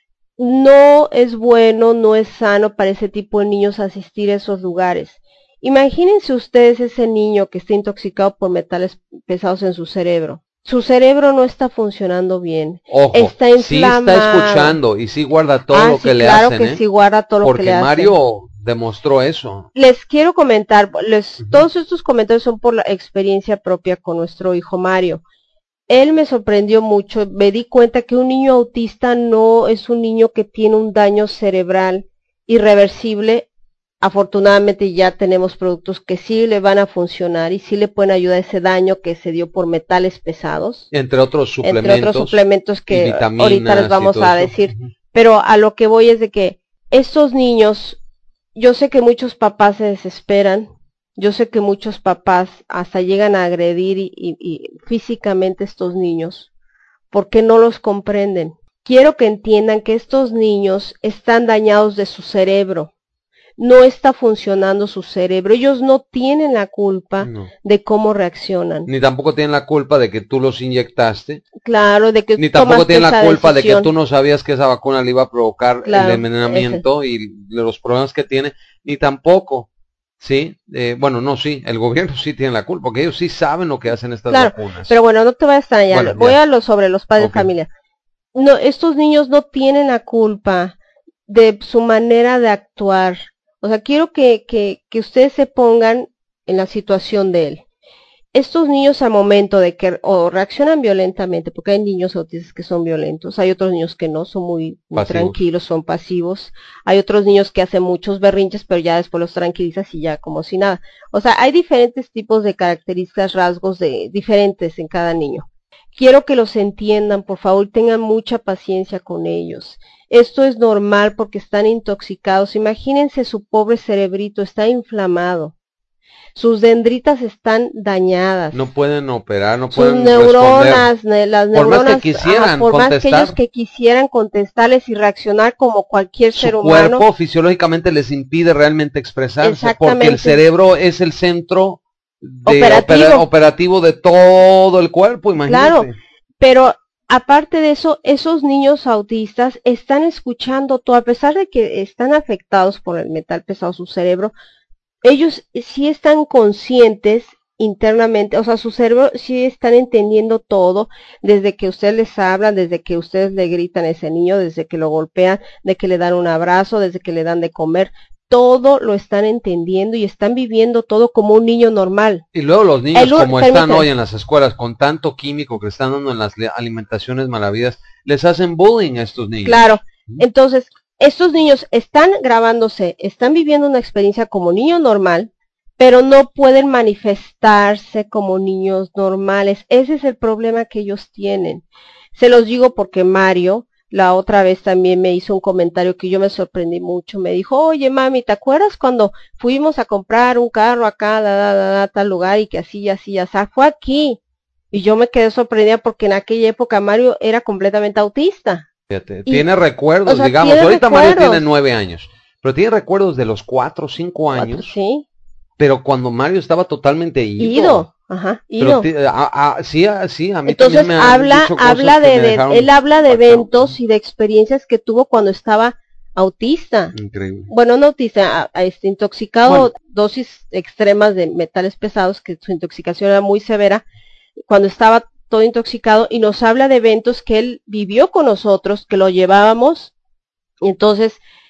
No es bueno, no es sano para ese tipo de niños asistir a esos lugares. Imagínense ustedes ese niño que está intoxicado por metales pesados en su cerebro. Su cerebro no está funcionando bien. Ojo, está inflamado. Sí está escuchando y sí guarda todo ah, lo que sí, le claro hacen, que ¿eh? sí guarda todo lo Porque que le hacen. Mario demostró eso. Les quiero comentar, les, Uh-huh. todos estos comentarios son por la experiencia propia con nuestro hijo Mario. Él me sorprendió mucho, me di cuenta que un niño autista no es un niño que tiene un daño cerebral irreversible. Afortunadamente ya tenemos productos que sí le van a funcionar y sí le pueden ayudar a ese daño que se dio por metales pesados. Entre otros suplementos. Entre otros suplementos que ahorita les vamos a decir. Uh-huh. Pero a lo que voy es de que estos niños, yo sé que muchos papás se desesperan, yo sé que muchos papás hasta llegan a agredir y, y, y físicamente a estos niños, porque no los comprenden. Quiero que entiendan que estos niños están dañados de su cerebro. No está funcionando su cerebro. Ellos no tienen la culpa no. de cómo reaccionan. Ni tampoco tienen la culpa de que tú los inyectaste. Claro, de que Ni tampoco tienen la culpa decisión. de que tú no sabías que esa vacuna le iba a provocar claro, el envenenamiento ese. y los problemas que tiene. Ni tampoco, sí, eh, bueno, no, sí, el gobierno sí tiene la culpa, porque ellos sí saben lo que hacen estas claro, vacunas. Pero bueno, no te vayas tan allá. Bueno, Voy ya. a lo sobre los padres okay. de familia. No, estos niños no tienen la culpa de su manera de actuar. O sea, quiero que, que, que ustedes se pongan en la situación de él. Estos niños al momento de que o reaccionan violentamente, porque hay niños autistas que son violentos, hay otros niños que no, son muy, muy tranquilos, son pasivos, hay otros niños que hacen muchos berrinches, pero ya después los tranquilizas y ya como si nada. O sea, hay diferentes tipos de características, rasgos de diferentes en cada niño. Quiero que los entiendan, por favor, tengan mucha paciencia con ellos. Esto es normal porque están intoxicados. Imagínense su pobre cerebrito, está inflamado. Sus dendritas están dañadas. No pueden operar, no Sus pueden neuronas, responder. las por neuronas, más que quisieran ah, por contestar, más que ellos que quisieran contestarles y reaccionar como cualquier su ser humano. Su cuerpo humano. fisiológicamente les impide realmente expresarse, porque el cerebro es el centro de operativo. Opera, operativo de todo el cuerpo, imagínate. Claro, pero aparte de eso, esos niños autistas están escuchando todo, a pesar de que están afectados por el metal pesado su cerebro, ellos sí están conscientes internamente, o sea, su cerebro sí están entendiendo todo, desde que ustedes les hablan, desde que ustedes le gritan a ese niño, desde que lo golpean, de que le dan un abrazo, desde que le dan de comer, todo lo están entendiendo y están viviendo todo como un niño normal. Y luego los niños, el, como permítame. están hoy en las escuelas, con tanto químico que están dando en las alimentaciones malavidas, les hacen bullying a estos niños. Claro, entonces, estos niños están grabándose, están viviendo una experiencia como niño normal, pero no pueden manifestarse como niños normales. Ese es el problema que ellos tienen. Se los digo porque Mario, la otra vez también me hizo un comentario que yo me sorprendí mucho. Me dijo, oye mami, ¿te acuerdas cuando fuimos a comprar un carro acá, da, da, da, da, tal lugar y que así, así, así? Fue aquí. Y yo me quedé sorprendida porque en aquella época Mario era completamente autista. Fíjate, y, tiene recuerdos, o sea, digamos, tiene ahorita recuerdos. Mario tiene nueve años, pero tiene recuerdos de los cuatro, cinco años. Cuatro, sí. Pero cuando Mario estaba totalmente ido. Ido, ajá, ido. Pero, a, a, sí, sí, a mí Entonces, también me han habla, dicho cosas habla de, que me de dejaron él habla de impactado. eventos y de experiencias que tuvo cuando estaba autista. Increíble. Bueno, no autista, a, a este intoxicado, bueno. dosis extremas de metales pesados, que su intoxicación era muy severa, cuando estaba todo intoxicado, y nos habla de eventos que él vivió con nosotros, que lo llevábamos. Y entonces,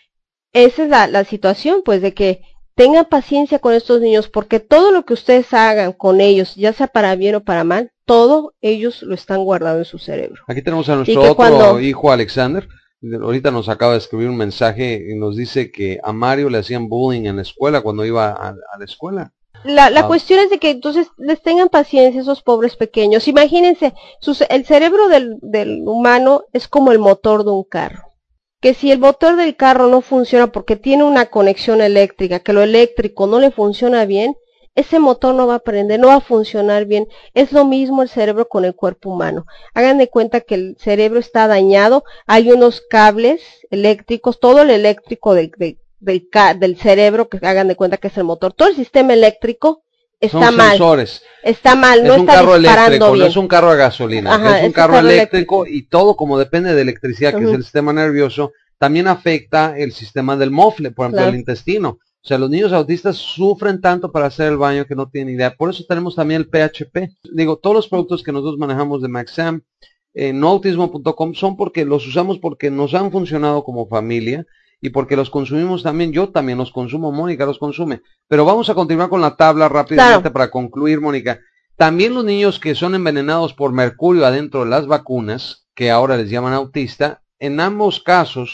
esa es la, la situación, pues, de que tengan paciencia con estos niños, porque todo lo que ustedes hagan con ellos, ya sea para bien o para mal, todo ellos lo están guardando en su cerebro. Aquí tenemos a nuestro otro cuando... hijo, Alexander. Ahorita nos acaba de escribir un mensaje y nos dice que a Mario le hacían bullying en la escuela cuando iba a, a la escuela. La, la ah. cuestión es de que entonces les tengan paciencia esos pobres pequeños. Imagínense, sus, el cerebro del, del humano es como el motor de un carro. Que si el motor del carro no funciona porque tiene una conexión eléctrica, que lo eléctrico no le funciona bien, ese motor no va a prender, no va a funcionar bien. Es lo mismo el cerebro con el cuerpo humano. Hagan de cuenta que el cerebro está dañado, hay unos cables eléctricos, todo el eléctrico del, del, del, del cerebro, que hagan de cuenta que es el motor, todo el sistema eléctrico está Son mal. Sensores. Está mal, no es está un carro disparando eléctrico, bien. No es un carro a gasolina, Ajá, es un es carro, carro eléctrico, eléctrico y todo como depende de electricidad, que uh-huh. es el sistema nervioso, también afecta el sistema del mofle, por ejemplo, claro. el intestino. O sea, los niños autistas sufren tanto para hacer el baño que no tienen idea. Por eso tenemos también el P H P. Digo, todos los productos que nosotros manejamos de Maxam en no autismo punto com son porque los usamos porque nos han funcionado como familia y porque los consumimos también. Yo también los consumo, Mónica los consume. Pero vamos a continuar con la tabla rápidamente claro. para concluir, Mónica. También los niños que son envenenados por mercurio adentro de las vacunas, que ahora les llaman autista, en ambos casos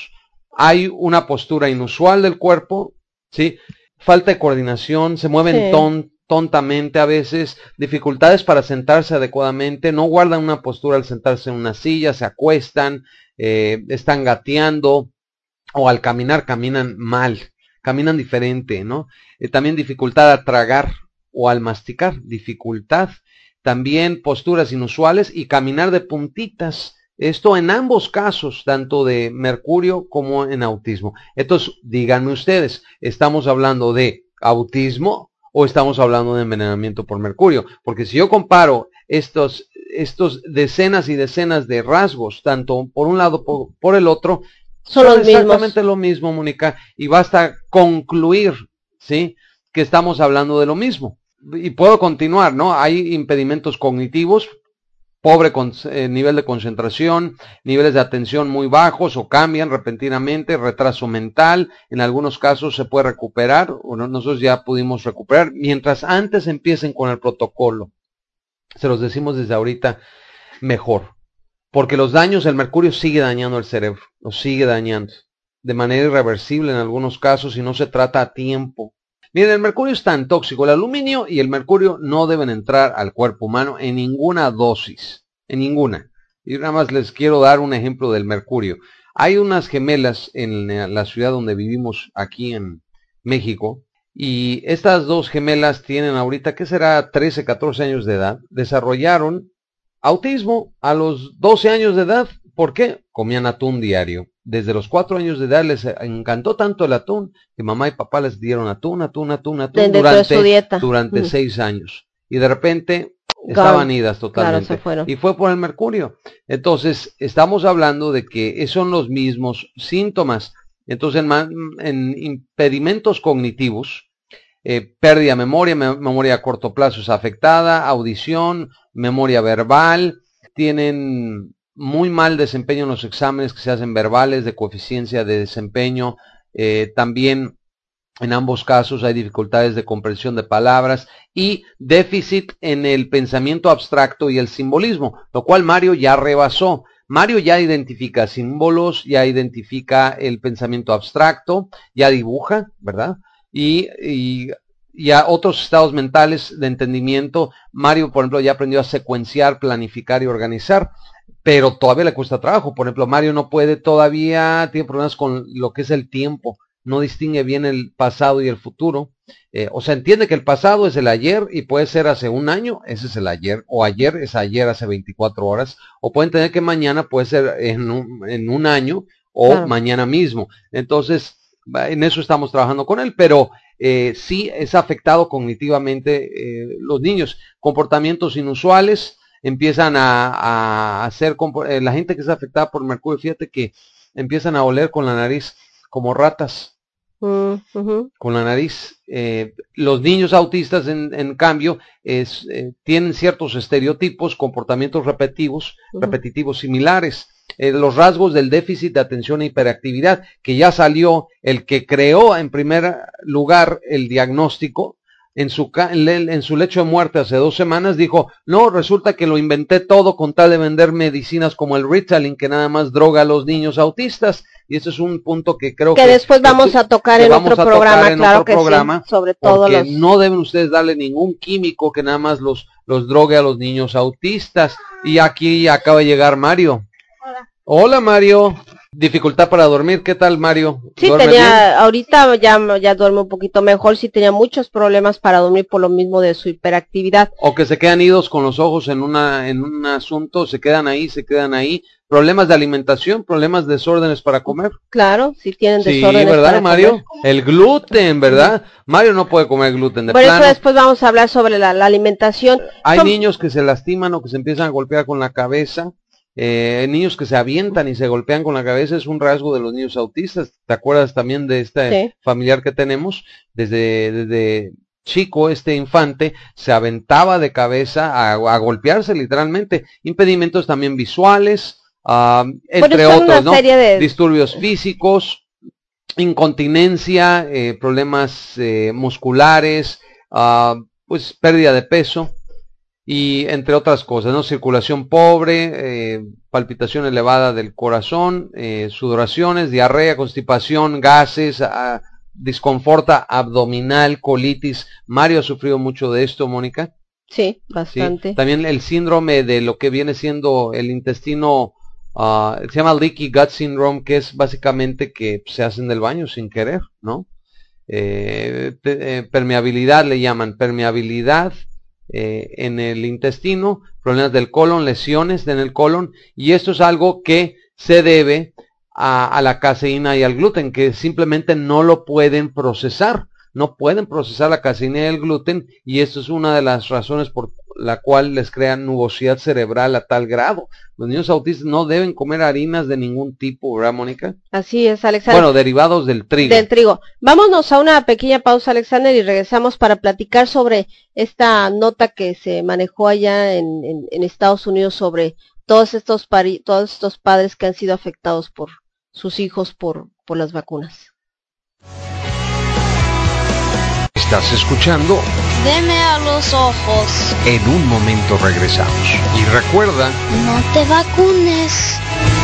hay una postura inusual del cuerpo, ¿sí? Falta de coordinación, se mueven Sí. ton, tontamente a veces, dificultades para sentarse adecuadamente, no guardan una postura al sentarse en una silla, se acuestan, eh, están gateando, o al caminar caminan mal, caminan diferente, ¿no? Eh, también dificultad a tragar o al masticar, dificultad. También posturas inusuales y caminar de puntitas. Esto en ambos casos, tanto de mercurio como en autismo. Entonces, díganme ustedes, ¿estamos hablando de autismo o estamos hablando de envenenamiento por mercurio? Porque si yo comparo estos, estos decenas y decenas de rasgos, tanto por un lado por, por el otro, Son los exactamente mismos. lo mismo, Mónica, y basta concluir, ¿sí?, que estamos hablando de lo mismo. Y puedo continuar, ¿no? Hay impedimentos cognitivos, pobre con, eh, nivel de concentración, niveles de atención muy bajos o cambian repentinamente, retraso mental, en algunos casos se puede recuperar, o no, nosotros ya pudimos recuperar, mientras antes empiecen con el protocolo. Se los decimos desde ahorita, mejor. Porque los daños, el mercurio sigue dañando el cerebro, lo sigue dañando, de manera irreversible en algunos casos y no se trata a tiempo. Miren, el mercurio es tan tóxico, el aluminio y el mercurio no deben entrar al cuerpo humano en ninguna dosis, en ninguna. Y nada más les quiero dar un ejemplo del mercurio. Hay unas gemelas en la ciudad donde vivimos aquí en México, y estas dos gemelas tienen ahorita, ¿qué será?, trece, catorce años de edad, desarrollaron autismo a los doce años de edad. ¿Por qué? Comían atún diario. Desde los cuatro años de edad les encantó tanto el atún que mamá y papá les dieron atún, atún, atún, atún Dentro de durante, su dieta. durante Mm. seis años. Y de repente Gone. estaban idas Claro, totalmente. se fueron. Y fue por el mercurio. Entonces, estamos hablando de que son los mismos síntomas. Entonces, en, ma- en impedimentos cognitivos, eh, pérdida de memoria, me- memoria a corto plazo es afectada, audición, memoria verbal, tienen muy mal desempeño en los exámenes que se hacen verbales de coeficiencia de desempeño, eh, también en ambos casos hay dificultades de comprensión de palabras y déficit en el pensamiento abstracto y el simbolismo, lo cual Mario ya rebasó. Mario ya identifica símbolos, ya identifica el pensamiento abstracto, ya dibuja, ¿verdad? Y, y, y a otros estados mentales de entendimiento. Mario, por ejemplo, ya aprendió a secuenciar, planificar y organizar, pero todavía le cuesta trabajo. Por ejemplo, Mario no puede todavía, tiene problemas con lo que es el tiempo, no distingue bien el pasado y el futuro. Eh, o sea, entiende que el pasado es el ayer y puede ser hace un año, ese es el ayer, o ayer es ayer hace veinticuatro horas, o puede entender que mañana puede ser en un, en un año o Claro. mañana mismo. Entonces, en eso estamos trabajando con él, pero eh, sí es afectado cognitivamente eh, los niños. Comportamientos inusuales, empiezan a, a hacer, eh, la gente que es afectada por mercurio, fíjate que empiezan a oler con la nariz como ratas. Mm, ujú. Con la nariz. Eh, los niños autistas, en, en cambio, es, eh, tienen ciertos estereotipos, comportamientos repetitivos, Ujú. repetitivos similares. Eh, los rasgos del déficit de atención e hiperactividad, que ya salió el que creó en primer lugar el diagnóstico, en su, en su lecho de muerte hace dos semanas, dijo, no, resulta que lo inventé todo con tal de vender medicinas como el Ritalin, que nada más droga a los niños autistas. Y ese es un punto que creo que, que después vamos que, a tocar que en vamos otro a programa, tocar en claro otro que programa, sí, sobre todo porque los... no deben ustedes darle ningún químico que nada más los, los drogue a los niños autistas. Y aquí acaba de llegar Mario. Hola. Hola, Mario. Dificultad para dormir, ¿qué tal, Mario? Sí, ¿Duerme tenía, bien? ahorita ya, ya duerme un poquito mejor, sí tenía muchos problemas para dormir por lo mismo de su hiperactividad. O que se quedan idos con los ojos en una en un asunto, se quedan ahí, se quedan ahí. Problemas de alimentación, problemas de desórdenes para comer. Claro, sí tienen Sí, desórdenes ¿verdad, para Mario? comer. El gluten, ¿verdad? Mario no puede comer gluten de Por eso plano. después vamos a hablar sobre la, la alimentación. Hay Son- niños que se lastiman o que se empiezan a golpear con la cabeza. Eh, niños que se avientan y se golpean con la cabeza, es un rasgo de los niños autistas. ¿Te acuerdas también de este Sí. familiar que tenemos? Desde, desde chico, este infante se aventaba de cabeza a, a golpearse literalmente. Impedimentos también visuales, uh, entre Bueno, son otros, una ¿no? serie de... Disturbios físicos, incontinencia, eh, problemas eh, musculares, uh, pues pérdida de peso. y entre otras cosas, ¿no? Circulación pobre, eh, palpitación elevada del corazón, eh, sudoraciones, diarrea, constipación, gases, a, disconforta abdominal, colitis. Mario ha sufrido mucho de esto, Mónica. Sí, bastante. Sí. También el síndrome de lo que viene siendo el intestino, uh, se llama Leaky Gut Syndrome, que es básicamente que se hacen del baño sin querer, ¿no? Eh, eh, permeabilidad le llaman, permeabilidad eh, en el intestino, problemas del colon, lesiones en el colon, y esto es algo que se debe a, a la caseína y al gluten, que simplemente no lo pueden procesar. No pueden procesar la caseína y el gluten, y esto es una de las razones por la cual les crean nubosidad cerebral a tal grado. Los niños autistas no deben comer harinas de ningún tipo, ¿verdad, Mónica? Así es, Alexander. Bueno, derivados del trigo. Del trigo. Vámonos a una pequeña pausa, Alexander, y regresamos para platicar sobre esta nota que se manejó allá en, en, en Estados Unidos sobre todos estos, pari todos estos padres que han sido afectados por sus hijos por, por las vacunas. Estás escuchando Veme a los ojos. En un momento regresamos. Y recuerda, No te vacunes.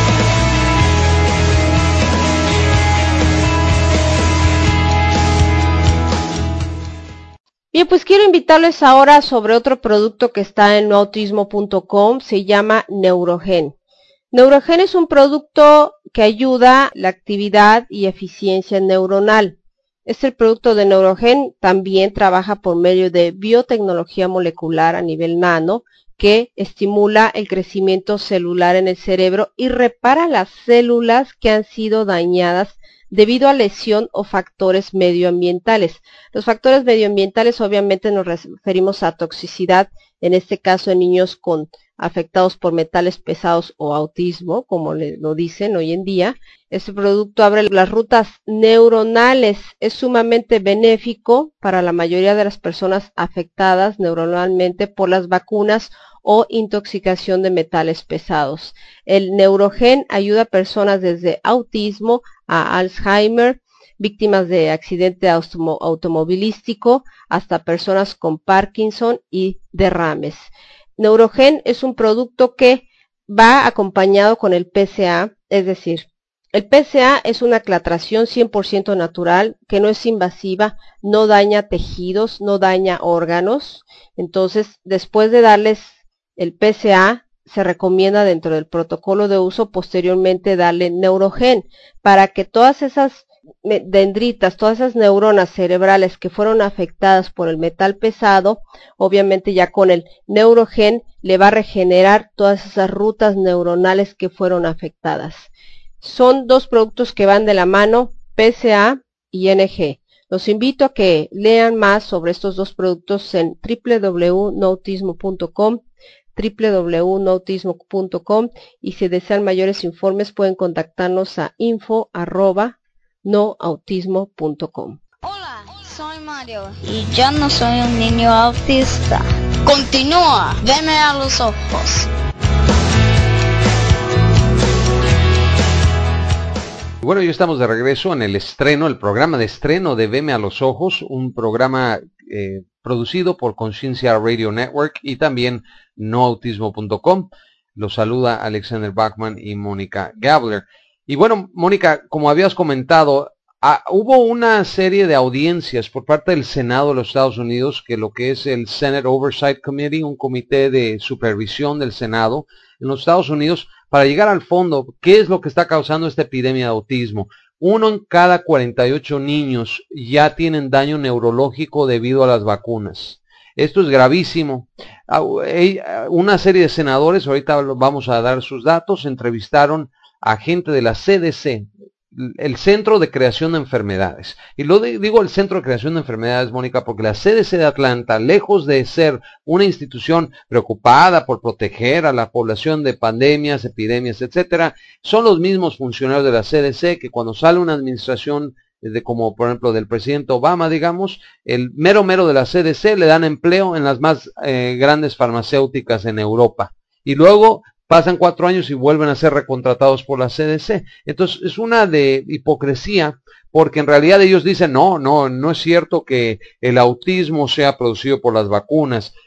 Bien, pues quiero invitarles ahora sobre otro producto que está en no autismo punto com, se llama Neurogen. Neurogen es un producto que ayuda la actividad y eficiencia neuronal. Este producto de Neurogen también trabaja por medio de biotecnología molecular a nivel nano, que estimula el crecimiento celular en el cerebro y repara las células que han sido dañadas debido a lesión o factores medioambientales. Los factores medioambientales obviamente nos referimos a toxicidad, en este caso en niños con afectados por metales pesados o autismo, como le, lo dicen hoy en día. Este producto abre las rutas neuronales, es sumamente benéfico para la mayoría de las personas afectadas neuronalmente por las vacunas o intoxicación de metales pesados. El Neurogen ayuda a personas desde autismo a Alzheimer, víctimas de accidente autom- automovilístico, hasta personas con Parkinson y derrames. Neurogen es un producto que va acompañado con el P C A, es decir, el P C A es una aclatración cien por ciento natural, que no es invasiva, no daña tejidos, no daña órganos. Entonces, después de darles el P C A, se recomienda dentro del protocolo de uso posteriormente darle Neurogen, para que todas esas dendritas, todas esas neuronas cerebrales que fueron afectadas por el metal pesado, obviamente ya con el Neurogen le va a regenerar todas esas rutas neuronales que fueron afectadas. Son dos productos que van de la mano, P C A y N G. Los invito a que lean más sobre estos dos productos en w w w punto no autismo punto com, w w w punto no autismo punto com, y si desean mayores informes pueden contactarnos a info arroba no autismo punto com. Hola, soy Mario y yo no soy un niño autista. Continúa, veme a los ojos. Bueno, ya estamos de regreso en el estreno, el programa de estreno de Veme a los Ojos, un programa eh, producido por Conciencia Radio Network y también no autismo punto com. Los saluda Alexander Bachman y Mónica Gabler. Y bueno, Mónica, como habías comentado, ah, hubo una serie de audiencias por parte del Senado de los Estados Unidos, que lo que es el Senate Oversight Committee, un comité de supervisión del Senado en los Estados Unidos, para llegar al fondo, ¿qué es lo que está causando esta epidemia de autismo? Uno en cada cuarenta y ocho niños ya tienen daño neurológico debido a las vacunas. Esto es gravísimo. Una serie de senadores, ahorita vamos a dar sus datos, entrevistaron a gente de la C D C, el Centro de Creación de Enfermedades. Y lo de, digo el Centro de Creación de Enfermedades, Mónica, porque la C D C de Atlanta, lejos de ser una institución preocupada por proteger a la población de pandemias, epidemias, etcétera, son los mismos funcionarios de la C D C que cuando sale una administración de, como por ejemplo del presidente Obama, digamos, el mero mero de la C D C le dan empleo en las más eh, grandes farmacéuticas en Europa. Y luego pasan cuatro años y vuelven a ser recontratados por la C D C. Entonces es una de hipocresía, porque en realidad ellos dicen, no, no, no es cierto que el autismo sea producido por las vacunas.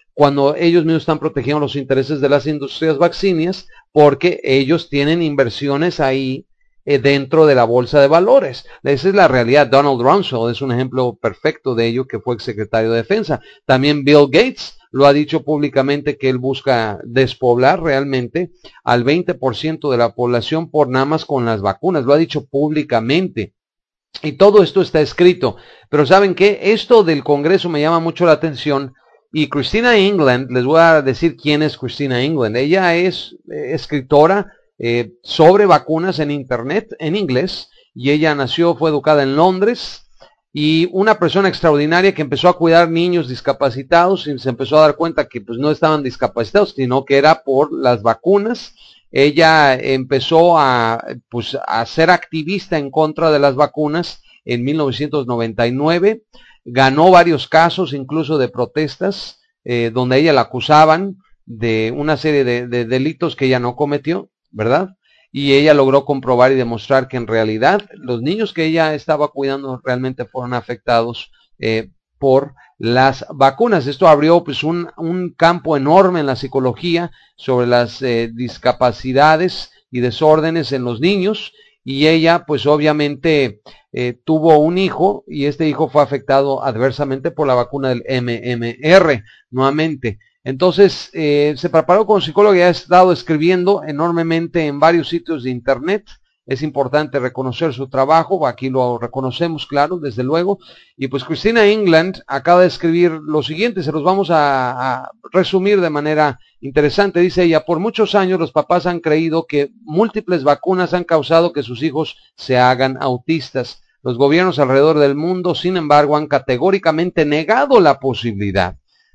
cuando ellos mismos están protegiendo los intereses de las industrias vaccinas, porque ellos tienen inversiones ahí eh, dentro de la bolsa de valores. Esa es la realidad. Donald Rumsfeld es un ejemplo perfecto de ello, que fue exsecretario de Defensa. También Bill Gates lo ha dicho públicamente, que él busca despoblar realmente al veinte por ciento de la población por nada más con las vacunas. Lo ha dicho públicamente. Y todo esto está escrito. Pero ¿saben qué? Esto del Congreso me llama mucho la atención. Y Christina England, les voy a decir quién es Christina England. Ella es eh, escritora eh, sobre vacunas en internet, en inglés. Y ella nació, fue educada en Londres. Y una persona extraordinaria que empezó a cuidar niños discapacitados y se empezó a dar cuenta que pues no estaban discapacitados, sino que era por las vacunas. Ella empezó a, pues, a ser activista en contra de las vacunas en mil novecientos noventa y nueve. Ganó varios casos, incluso de protestas, eh, donde a ella la acusaban de una serie de, de delitos que ella no cometió, ¿verdad? Y ella logró comprobar y demostrar que en realidad los niños que ella estaba cuidando realmente fueron afectados eh, por las vacunas. Esto abrió pues un, un campo enorme en la psicología sobre las eh, discapacidades y desórdenes en los niños, y ella pues obviamente eh, tuvo un hijo, y este hijo fue afectado adversamente por la vacuna del M M R nuevamente. Entonces eh, se preparó como psicóloga y ha estado escribiendo enormemente en varios sitios de internet. Es importante reconocer su trabajo, aquí lo reconocemos, claro, desde luego. Y pues Christina England acaba de escribir lo siguiente, se los vamos a, a resumir de manera interesante. Dice ella: por muchos años los papás han creído que múltiples vacunas han causado que sus hijos se hagan autistas. Los gobiernos alrededor del mundo, sin embargo, han categóricamente negado la posibilidad.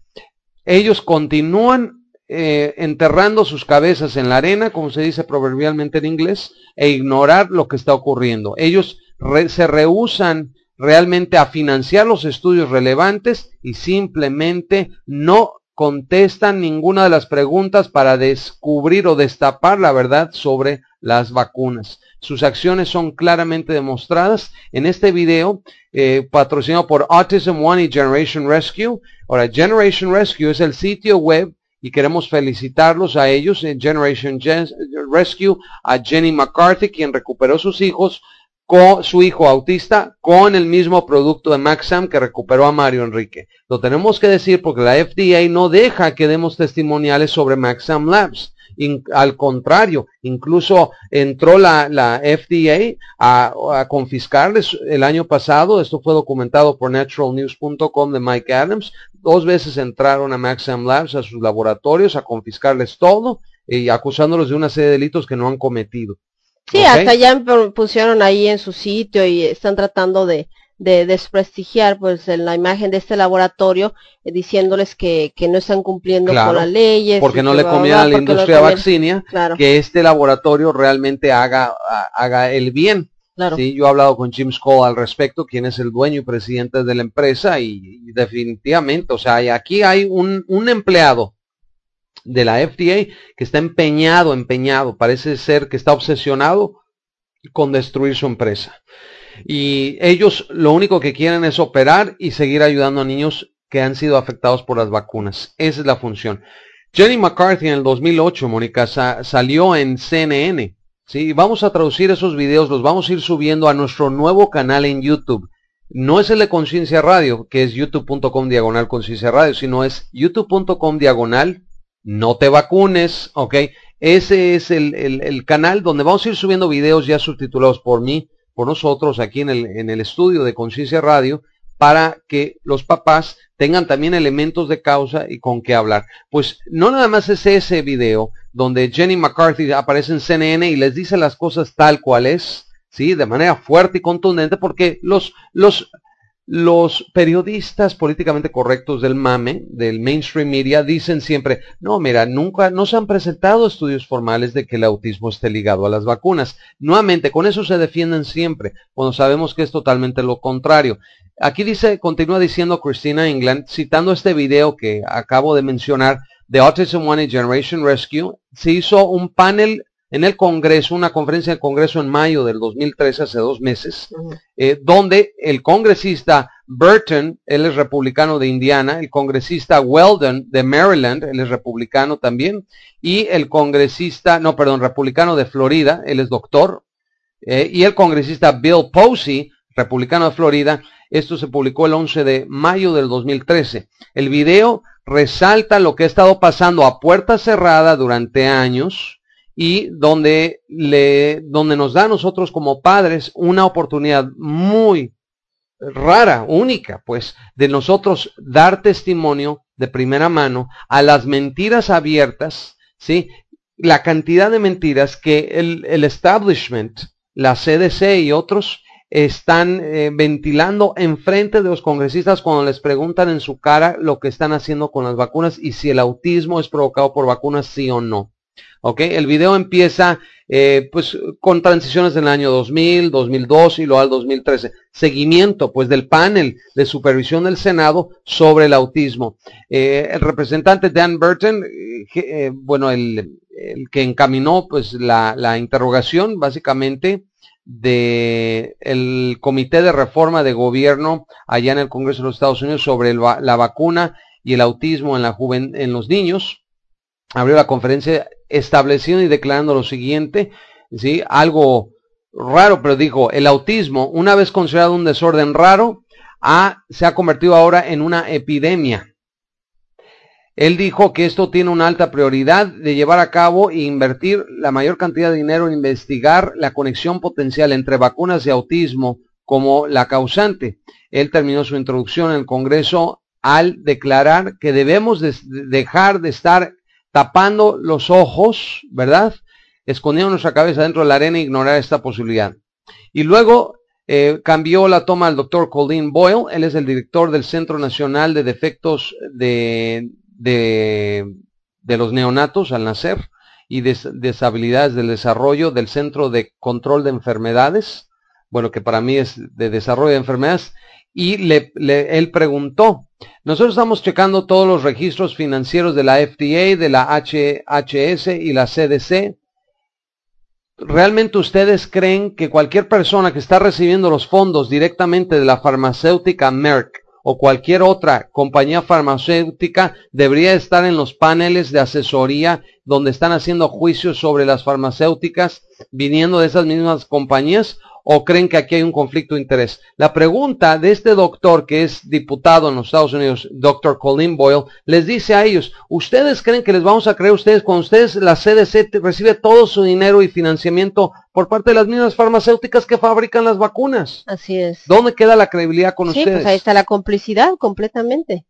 Ellos continúan eh, enterrando sus cabezas en la arena, como se dice proverbialmente en inglés, e ignorar lo que está ocurriendo. Ellos re, se rehúsan realmente a financiar los estudios relevantes y simplemente no contestan ninguna de las preguntas para descubrir o destapar la verdad sobre las vacunas. Sus acciones son claramente demostradas en este video eh, patrocinado por Autism One y Generation Rescue. Ahora, Generation Rescue es el sitio web y queremos felicitarlos a ellos, en Generation Gen Rescue, a Jenny McCarthy, quien recuperó sus hijos, con su hijo autista, con el mismo producto de Maxam que recuperó a Mario Enrique. Lo tenemos que decir porque la F D A no deja que demos testimoniales sobre Maxam Labs. In, al contrario, incluso entró la, la F D A a, a confiscarles el año pasado. Esto fue documentado por natural news punto com de Mike Adams. Dos veces entraron a Maxam Labs, a sus laboratorios, a confiscarles todo y acusándolos de una serie de delitos que no han cometido. Sí, ¿okay? Hasta ya pusieron ahí en su sitio y están tratando de, de desprestigiar pues la imagen de este laboratorio, eh, diciéndoles que, que no están cumpliendo claro, con las leyes. Porque no le conviene a la industria vaccinia claro. que este laboratorio realmente haga, haga el bien. Claro. Sí, yo he hablado con Jim Skoll al respecto, quien es el dueño y presidente de la empresa, y, y definitivamente, o sea, aquí hay un, un empleado de la F D A que está empeñado, empeñado, parece ser que está obsesionado con destruir su empresa. Y ellos lo único que quieren es operar y seguir ayudando a niños que han sido afectados por las vacunas. Esa es la función. Jenny McCarthy en el dos mil ocho, Mónica, sa salió en C N N. ¿sí? Vamos a traducir esos videos, los vamos a ir subiendo a nuestro nuevo canal en YouTube. No es el de Conciencia Radio, que es youtube punto com diagonal Conciencia Radio, sino es youtube punto com diagonal No te vacunes, ¿ok? Ese es el, el, el canal donde vamos a ir subiendo videos ya subtitulados por mí, por nosotros aquí en el, en el estudio de Conciencia Radio, para que los papás tengan también elementos de causa y con qué hablar. Pues no nada más es ese video donde Jenny McCarthy aparece en C N N y les dice las cosas tal cual es, ¿sí? De manera fuerte y contundente, porque los... los Los periodistas políticamente correctos del mame, del mainstream media, dicen siempre, no, mira, nunca, no se han presentado estudios formales de que el autismo esté ligado a las vacunas. Nuevamente, con eso se defienden siempre, cuando sabemos que es totalmente lo contrario. Aquí dice, continúa diciendo Christina England, citando este video que acabo de mencionar, de Autism One y Generation Rescue, se hizo un panel en el Congreso, una conferencia de Congreso en mayo del dos mil trece, hace dos meses, uh-huh. eh, donde el congresista Burton, él es republicano de Indiana, el congresista Weldon de Maryland, él es republicano también, y el congresista, no, perdón, republicano de Florida, él es doctor, eh, y el congresista Bill Posey, republicano de Florida. Esto se publicó el once de mayo del dos mil trece. El video resalta lo que ha estado pasando a puerta cerrada durante años y donde, le, donde nos da a nosotros como padres una oportunidad muy rara, única, pues, de nosotros dar testimonio de primera mano a las mentiras abiertas, ¿sí? La cantidad de mentiras que el, el establishment, la C D C y otros están eh, ventilando enfrente de los congresistas cuando les preguntan en su cara lo que están haciendo con las vacunas y si el autismo es provocado por vacunas, sí o no. ¿Ok? El video empieza eh, pues con transiciones del año dos mil, dos mil dos y luego al dos mil trece. Seguimiento pues del panel de supervisión del Senado sobre el autismo. Eh, el representante Dan Burton, eh, eh, bueno, el, el que encaminó pues la, la interrogación básicamente de el Comité de Reforma de Gobierno allá en el Congreso de los Estados Unidos sobre el, la vacuna y el autismo en, la juven, en los niños, abrió la conferencia estableciendo y declarando lo siguiente, ¿sí? Algo raro, pero dijo, el autismo, una vez considerado un desorden raro, ha, se ha convertido ahora en una epidemia. Él dijo que esto tiene una alta prioridad de llevar a cabo e invertir la mayor cantidad de dinero en investigar la conexión potencial entre vacunas y autismo como la causante. Él terminó su introducción en el Congreso al declarar que debemos de dejar de estar tapando los ojos, ¿verdad? Escondiendo nuestra cabeza dentro de la arena e ignorar esta posibilidad. Y luego eh, cambió la toma al doctor Colleen Boyle. Él es el director del Centro Nacional de Defectos de... De, de los neonatos al nacer y des, deshabilidades del desarrollo del Centro de Control de Enfermedades, bueno, que para mí es de desarrollo de enfermedades, y le, le, él preguntó, nosotros estamos checando todos los registros financieros de la F D A, de la H H S y la C D C. ¿Realmente ustedes creen que cualquier persona que está recibiendo los fondos directamente de la farmacéutica Merck o cualquier otra compañía farmacéutica debería estar en los paneles de asesoría donde están haciendo juicios sobre las farmacéuticas viniendo de esas mismas compañías? ¿O creen que aquí hay un conflicto de interés? La pregunta de este doctor que es diputado en los Estados Unidos, doctor Colleen Boyle, les dice a ellos, ¿ustedes creen que les vamos a creer a ustedes cuando ustedes, la C D C, recibe todo su dinero y financiamiento por parte de las mismas farmacéuticas que fabrican las vacunas? Así es. ¿Dónde queda la credibilidad con sí, ustedes? Pues ahí está la complicidad completamente.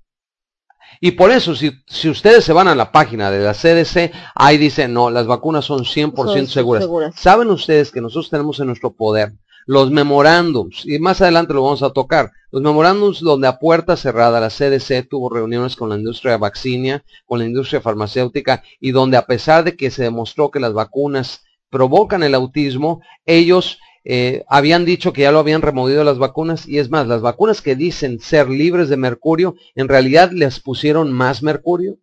Y por eso, si, si ustedes se van a la página de la C D C, ahí dice, no, las vacunas son cien por ciento son seguras. seguras. ¿Saben ustedes que nosotros tenemos en nuestro poder los memorándums, y más adelante lo vamos a tocar, los memorándums donde a puerta cerrada la C D C tuvo reuniones con la industria vaccinia, con la industria farmacéutica, y donde a pesar de que se demostró que las vacunas provocan el autismo, ellos eh, habían dicho que ya lo habían removido las vacunas, y es más, las vacunas que dicen ser libres de mercurio, en realidad les pusieron más mercurio.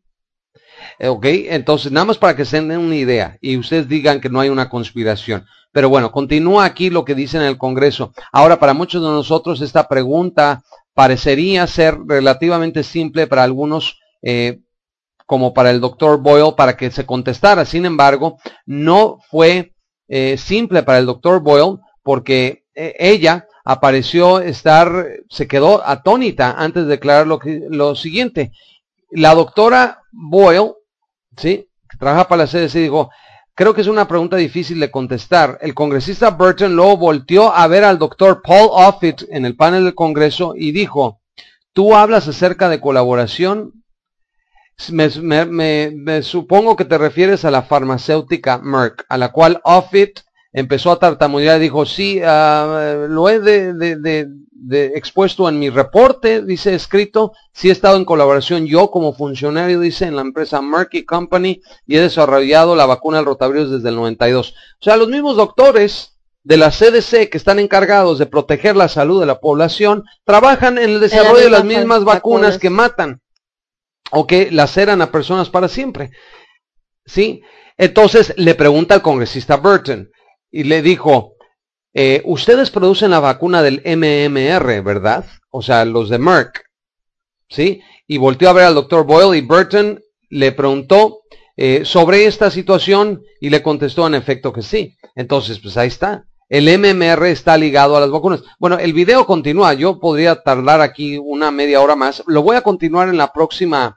Ok, entonces nada más para que se den una idea, y ustedes digan que no hay una conspiración. Pero bueno, continúa aquí lo que dice en el Congreso. Ahora, para muchos de nosotros esta pregunta parecería ser relativamente simple para algunos, eh, como para el doctor Boyle, para que se contestara. Sin embargo, no fue eh, simple para el doctor Boyle, porque eh, ella apareció estar, se quedó atónita antes de declarar lo, que, lo siguiente. La doctora Boyle, ¿sí?, que trabaja para la C D C, dijo, creo que es una pregunta difícil de contestar. El congresista Burton luego volteó a ver al doctor Paul Offit en el panel del Congreso y dijo, ¿tú hablas acerca de colaboración? Me, me, me, me supongo que te refieres a la farmacéutica Merck, a la cual Offit empezó a tartamudear y dijo, sí, uh, lo he de, de, de, de expuesto en mi reporte, dice escrito, sí he estado en colaboración yo como funcionario, dice, en la empresa Merck y Company, y he desarrollado la vacuna del rotavirus desde el noventa y dos. O sea, los mismos doctores de la C D C que están encargados de proteger la salud de la población, trabajan en el desarrollo de las mismas vacunas, vacunas que matan, o que laceran a personas para siempre. ¿Sí? Entonces, le pregunta al congresista Burton, y le dijo, eh, ustedes producen la vacuna del M M R, ¿verdad? o sea, los de Merck, ¿sí? Y volteó a ver al doctor Boyle y Burton le preguntó eh, sobre esta situación y le contestó en efecto que sí. Entonces, pues ahí está. El M M R está ligado a las vacunas. Bueno, el video continúa. Yo podría tardar aquí una media hora más. Lo voy a continuar en la próxima,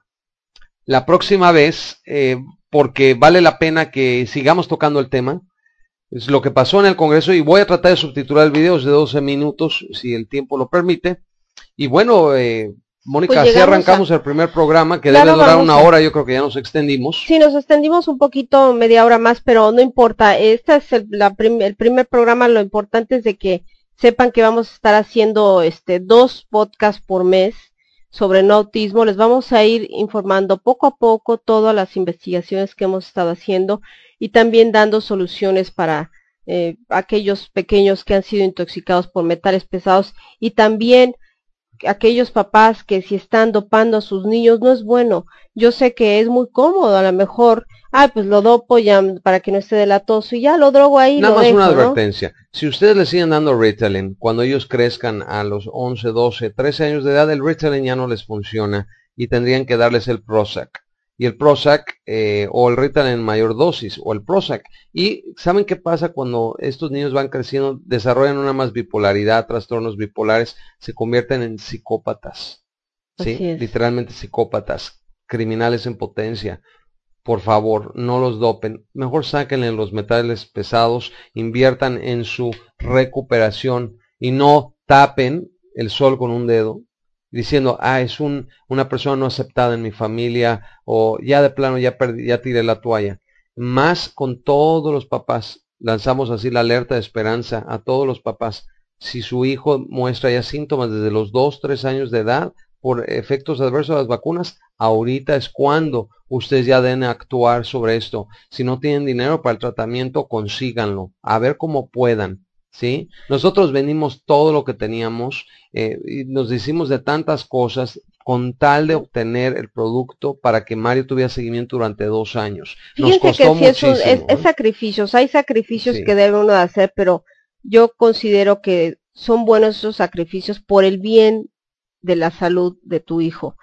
la próxima vez, eh, porque vale la pena que sigamos tocando el tema. Es lo que pasó en el Congreso y voy a tratar de subtitular el video, es de doce minutos, si el tiempo lo permite. Y bueno, eh, Mónica, Pues así arrancamos a... el primer programa, que claro, debe durar una a... hora, yo creo que ya nos extendimos. Sí, nos extendimos un poquito, media hora más, pero no importa. Este es el, la prim el primer programa, lo importante es de que sepan que vamos a estar haciendo este dos podcasts por mes sobre no autismo. Les vamos a ir informando poco a poco todas las investigaciones que hemos estado haciendo y también dando soluciones para eh, aquellos pequeños que han sido intoxicados por metales pesados y también aquellos papás que si están dopando a sus niños no es bueno. Yo sé que es muy cómodo, a lo mejor, ay, pues lo dopo ya para que no esté delatoso y ya lo drogo ahí. Nada lo más dejo, una ¿no? advertencia. Si ustedes le siguen dando Ritalin, cuando ellos crezcan a los once, doce, trece años de edad, el Ritalin ya no les funciona y tendrían que darles el Prozac. Y el Prozac, eh, o el Ritalin en mayor dosis, o el Prozac. Y ¿saben qué pasa cuando estos niños van creciendo, desarrollan una más bipolaridad, trastornos bipolares, se convierten en psicópatas? ¿Sí? Literalmente psicópatas, criminales en potencia. Por favor, no los dopen. Mejor sáquenle los metales pesados, inviertan en su recuperación y no tapen el sol con un dedo diciendo, ah, es un, una persona no aceptada en mi familia, o ya de plano ya perdí, ya tiré la toalla. Más con todos los papás, lanzamos así la alerta de esperanza a todos los papás. Si su hijo muestra ya síntomas desde los dos, tres años de edad por efectos adversos de las vacunas, ahorita es cuando ustedes ya deben actuar sobre esto. Si no tienen dinero para el tratamiento, consíganlo, a ver cómo puedan. ¿Sí? Nosotros vendimos todo lo que teníamos eh, y nos hicimos de tantas cosas con tal de obtener el producto para que Mario tuviera seguimiento durante dos años. Fíjense nos costó que sí es, un, es, muchísimo, es ¿eh? sacrificios, hay sacrificios Sí. que debe uno hacer, pero yo considero que son buenos esos sacrificios por el bien de la salud de tu hijo.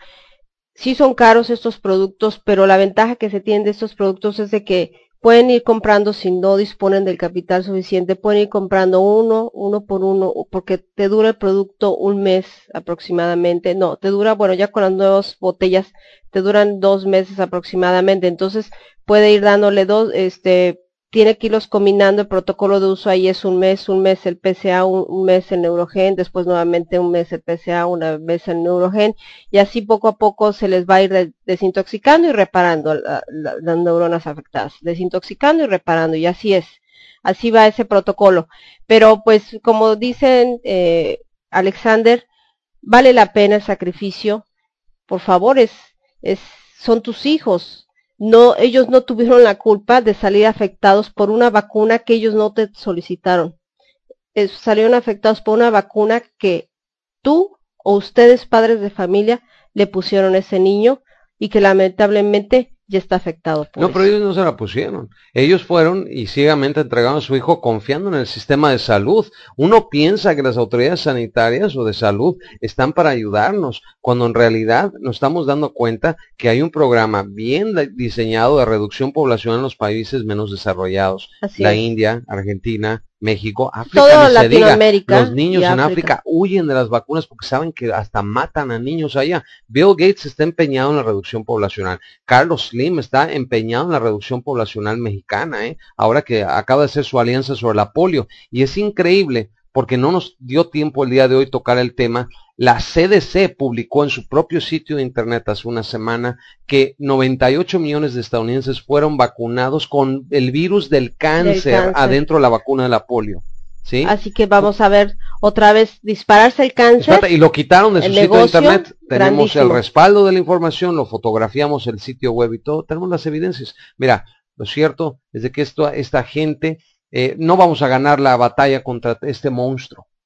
Sí son caros estos productos, pero la ventaja que se tiene de estos productos es de que pueden ir comprando si no disponen del capital suficiente, pueden ir comprando uno, uno por uno, porque te dura el producto un mes aproximadamente. No, te dura, bueno, ya con las nuevas botellas te duran dos meses aproximadamente. Entonces puede ir dándole dos, este, tiene que irlos combinando. El protocolo de uso ahí es un mes, un mes el P C A, un, un mes el Neurogen, después nuevamente un mes el P C A, una vez el Neurogen, y así poco a poco se les va a ir de, desintoxicando y reparando la, la, las neuronas afectadas, desintoxicando y reparando, y así es, así va ese protocolo. Pero pues como dicen eh, Alexander, vale la pena el sacrificio, por favor, es, es, son tus hijos. No, ellos no tuvieron la culpa de salir afectados por una vacuna que ellos no te solicitaron. Eh, salieron afectados por una vacuna que tú o ustedes, padres de familia, le pusieron a ese niño y que lamentablemente ya está afectado por No, eso. pero ellos no se la pusieron. Ellos fueron y ciegamente entregaron a su hijo confiando en el sistema de salud. Uno piensa que las autoridades sanitarias o de salud están para ayudarnos, cuando en realidad nos estamos dando cuenta que hay un programa bien diseñado de reducción poblacional en los países menos desarrollados. Así la es. India, Argentina, México, África, Todo ni se diga. Latinoamérica Los niños y en África. África huyen de las vacunas porque saben que hasta matan a niños allá. Bill Gates está empeñado en la reducción poblacional. Carlos Slim está empeñado en la reducción poblacional mexicana, ¿eh? Ahora que acaba de hacer su alianza sobre la polio. Y es increíble porque no nos dio tiempo el día de hoy tocar el tema. La C D C publicó en su propio sitio de internet hace una semana que noventa y ocho millones de estadounidenses fueron vacunados con el virus del cáncer, Del cáncer. adentro de la vacuna de la polio. ¿Sí? Así que vamos a ver otra vez dispararse el cáncer. Espérate, y lo quitaron de su el sitio de negocio, internet. Tenemos grandísimo. el respaldo de la información, lo fotografiamos el sitio web y todo, tenemos las evidencias. Mira, lo cierto es de que esto, esta gente, eh, no vamos a ganar la batalla contra este monstruo.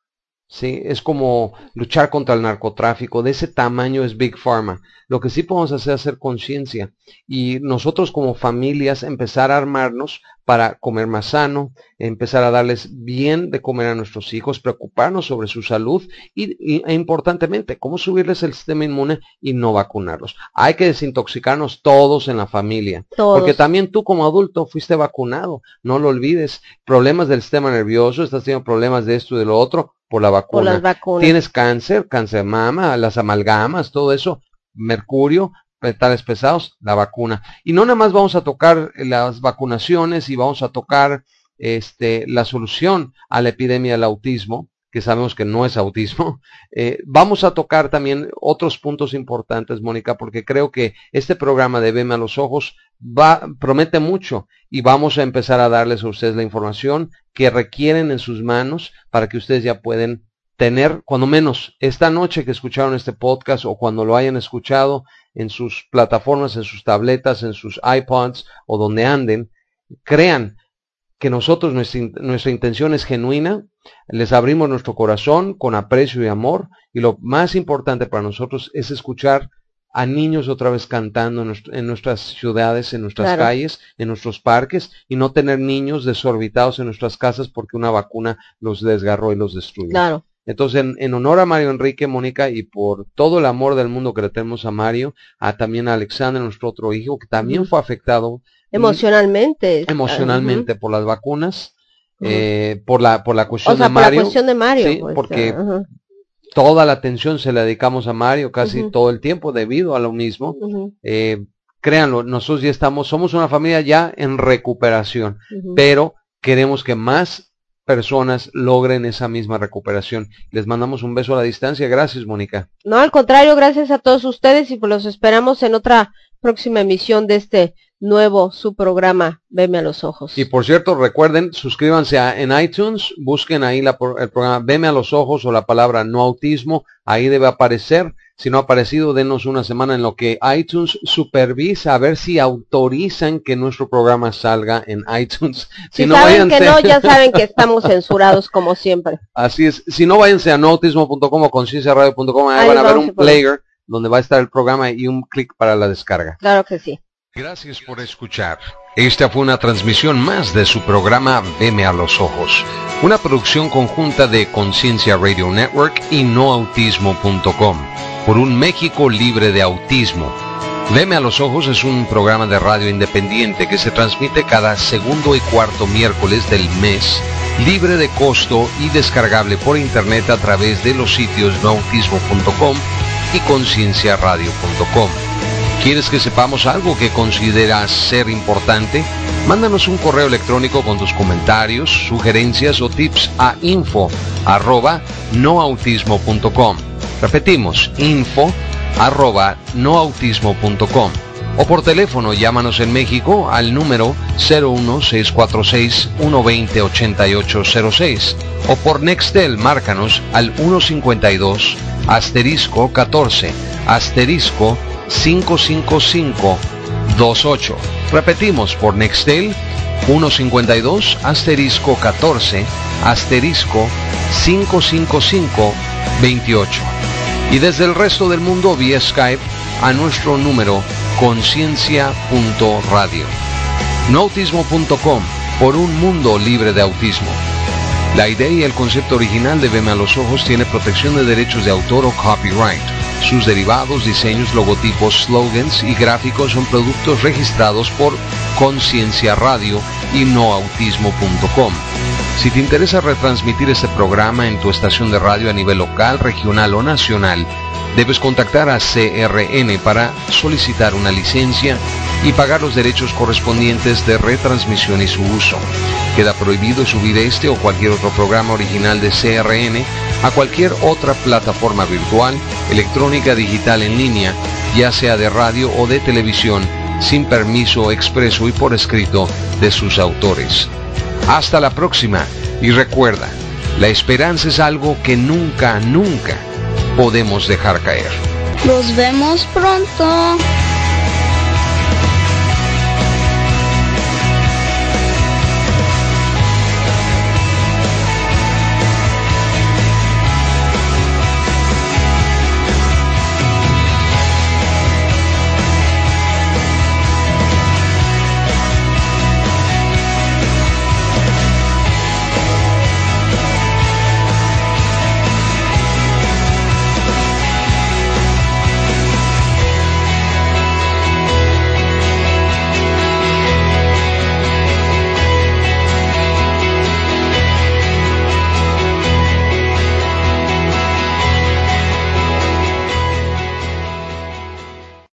Sí, es como luchar contra el narcotráfico. De ese tamaño es Big Pharma. Lo que sí podemos hacer es hacer conciencia y nosotros como familias empezar a armarnos para comer más sano, empezar a darles bien de comer a nuestros hijos, preocuparnos sobre su salud y, y e importantemente, cómo subirles el sistema inmune y no vacunarlos. Hay que desintoxicarnos todos en la familia, Todos. porque también tú como adulto fuiste vacunado, no lo olvides. Problemas del sistema nervioso, estás teniendo problemas de esto y de lo otro por la vacuna. Por las vacunas. Tienes cáncer, cáncer de mama, las amalgamas, todo eso, mercurio, metales pesados, la vacuna. Y no nada más vamos a tocar las vacunaciones y vamos a tocar este, la solución a la epidemia del autismo, que sabemos que no es autismo. Eh, vamos a tocar también otros puntos importantes, Mónica, porque creo que este programa de Veme a los Ojos va, promete mucho y vamos a empezar a darles a ustedes la información que requieren en sus manos para que ustedes ya pueden tener, cuando menos esta noche que escucharon este podcast o cuando lo hayan escuchado en sus plataformas, en sus tabletas, en sus iPods o donde anden, crean que nosotros, nuestra, nuestra intención es genuina, les abrimos nuestro corazón con aprecio y amor y lo más importante para nosotros es escuchar a niños otra vez cantando en, nuestro, en nuestras ciudades, en nuestras Claro. calles, en nuestros parques y no tener niños desorbitados en nuestras casas porque una vacuna los desgarró y los destruyó. Claro. Entonces, en, en honor a Mario Enrique, Mónica, y por todo el amor del mundo que le tenemos a Mario, a también a Alexander, nuestro otro hijo, que también Ujú. fue afectado Emocionalmente. está- emocionalmente ujú. por las vacunas, Ujú. eh, por la por la cuestión O sea, de por la Mario, cuestión de Mario. sí, pues, porque ajá. toda la atención se la dedicamos a Mario casi Ujú. todo el tiempo debido a lo mismo. Ujú, Eh, créanlo, nosotros ya estamos, somos una familia ya en recuperación, ujú. pero queremos que más personas logren esa misma recuperación. Les mandamos un beso a la distancia. Gracias, Mónica. No, al contrario, gracias a todos ustedes y pues los esperamos en otra próxima emisión de este nuevo su programa Veme a los Ojos. Y por cierto, recuerden, suscríbanse a, en iTunes, busquen ahí la, el programa Veme a los Ojos o la palabra no autismo, ahí debe aparecer. Si no ha aparecido, denos una semana en lo que iTunes supervisa a ver si autorizan que nuestro programa salga en iTunes. Si, Si no, saben que váyanse- no, ya saben que estamos censurados como siempre. Así es. Si no, váyanse a noautismo punto com o conciencia radio punto com, ahí Ahí van a ver vamos un a poner. player donde va a estar el programa y un clic para la descarga. Claro que sí. Gracias por escuchar. Esta fue una transmisión más de su programa Veme a los Ojos, una producción conjunta de Conciencia Radio Network y no autismo punto com, por un México libre de autismo. Veme a los Ojos es un programa de radio independiente que se transmite cada segundo y cuarto miércoles del mes, libre de costo y descargable por internet a través de los sitios no autismo punto com y conciencia radio punto com. ¿Quieres que sepamos algo que consideras ser importante? Mándanos un correo electrónico con tus comentarios, sugerencias o tips a info arroba noautismo punto com. Repetimos, info arroba noautismo punto com. O por teléfono, llámanos en México al número cero uno seis cuatro seis uno dos cero ocho ocho cero seis. O por Nextel, márcanos al uno cincuenta y dos asterisco catorce asterisco cinco cinco cinco dos ocho. Repetimos, por Nextel uno cincuenta y dos asterisco catorce asterisco cinco cinco cinco veintiocho. Y desde el resto del mundo vía Skype a nuestro número conciencia punto radio. noautismo punto com, por un mundo libre de autismo. La idea y el concepto original de Veme a los Ojos tiene protección de derechos de autor o copyright. Sus derivados, diseños, logotipos, slogans y gráficos son productos registrados por Conciencia Radio y noautismo punto com. Si te interesa retransmitir este programa en tu estación de radio a nivel local, regional o nacional, debes contactar a C R N para solicitar una licencia y pagar los derechos correspondientes de retransmisión y su uso. Queda prohibido subir este o cualquier otro programa original de C R N a cualquier otra plataforma virtual, electrónica, digital en línea, ya sea de radio o de televisión, sin permiso expreso y por escrito de sus autores. Hasta la próxima y recuerda, la esperanza es algo que nunca, nunca podemos dejar caer. Nos vemos pronto.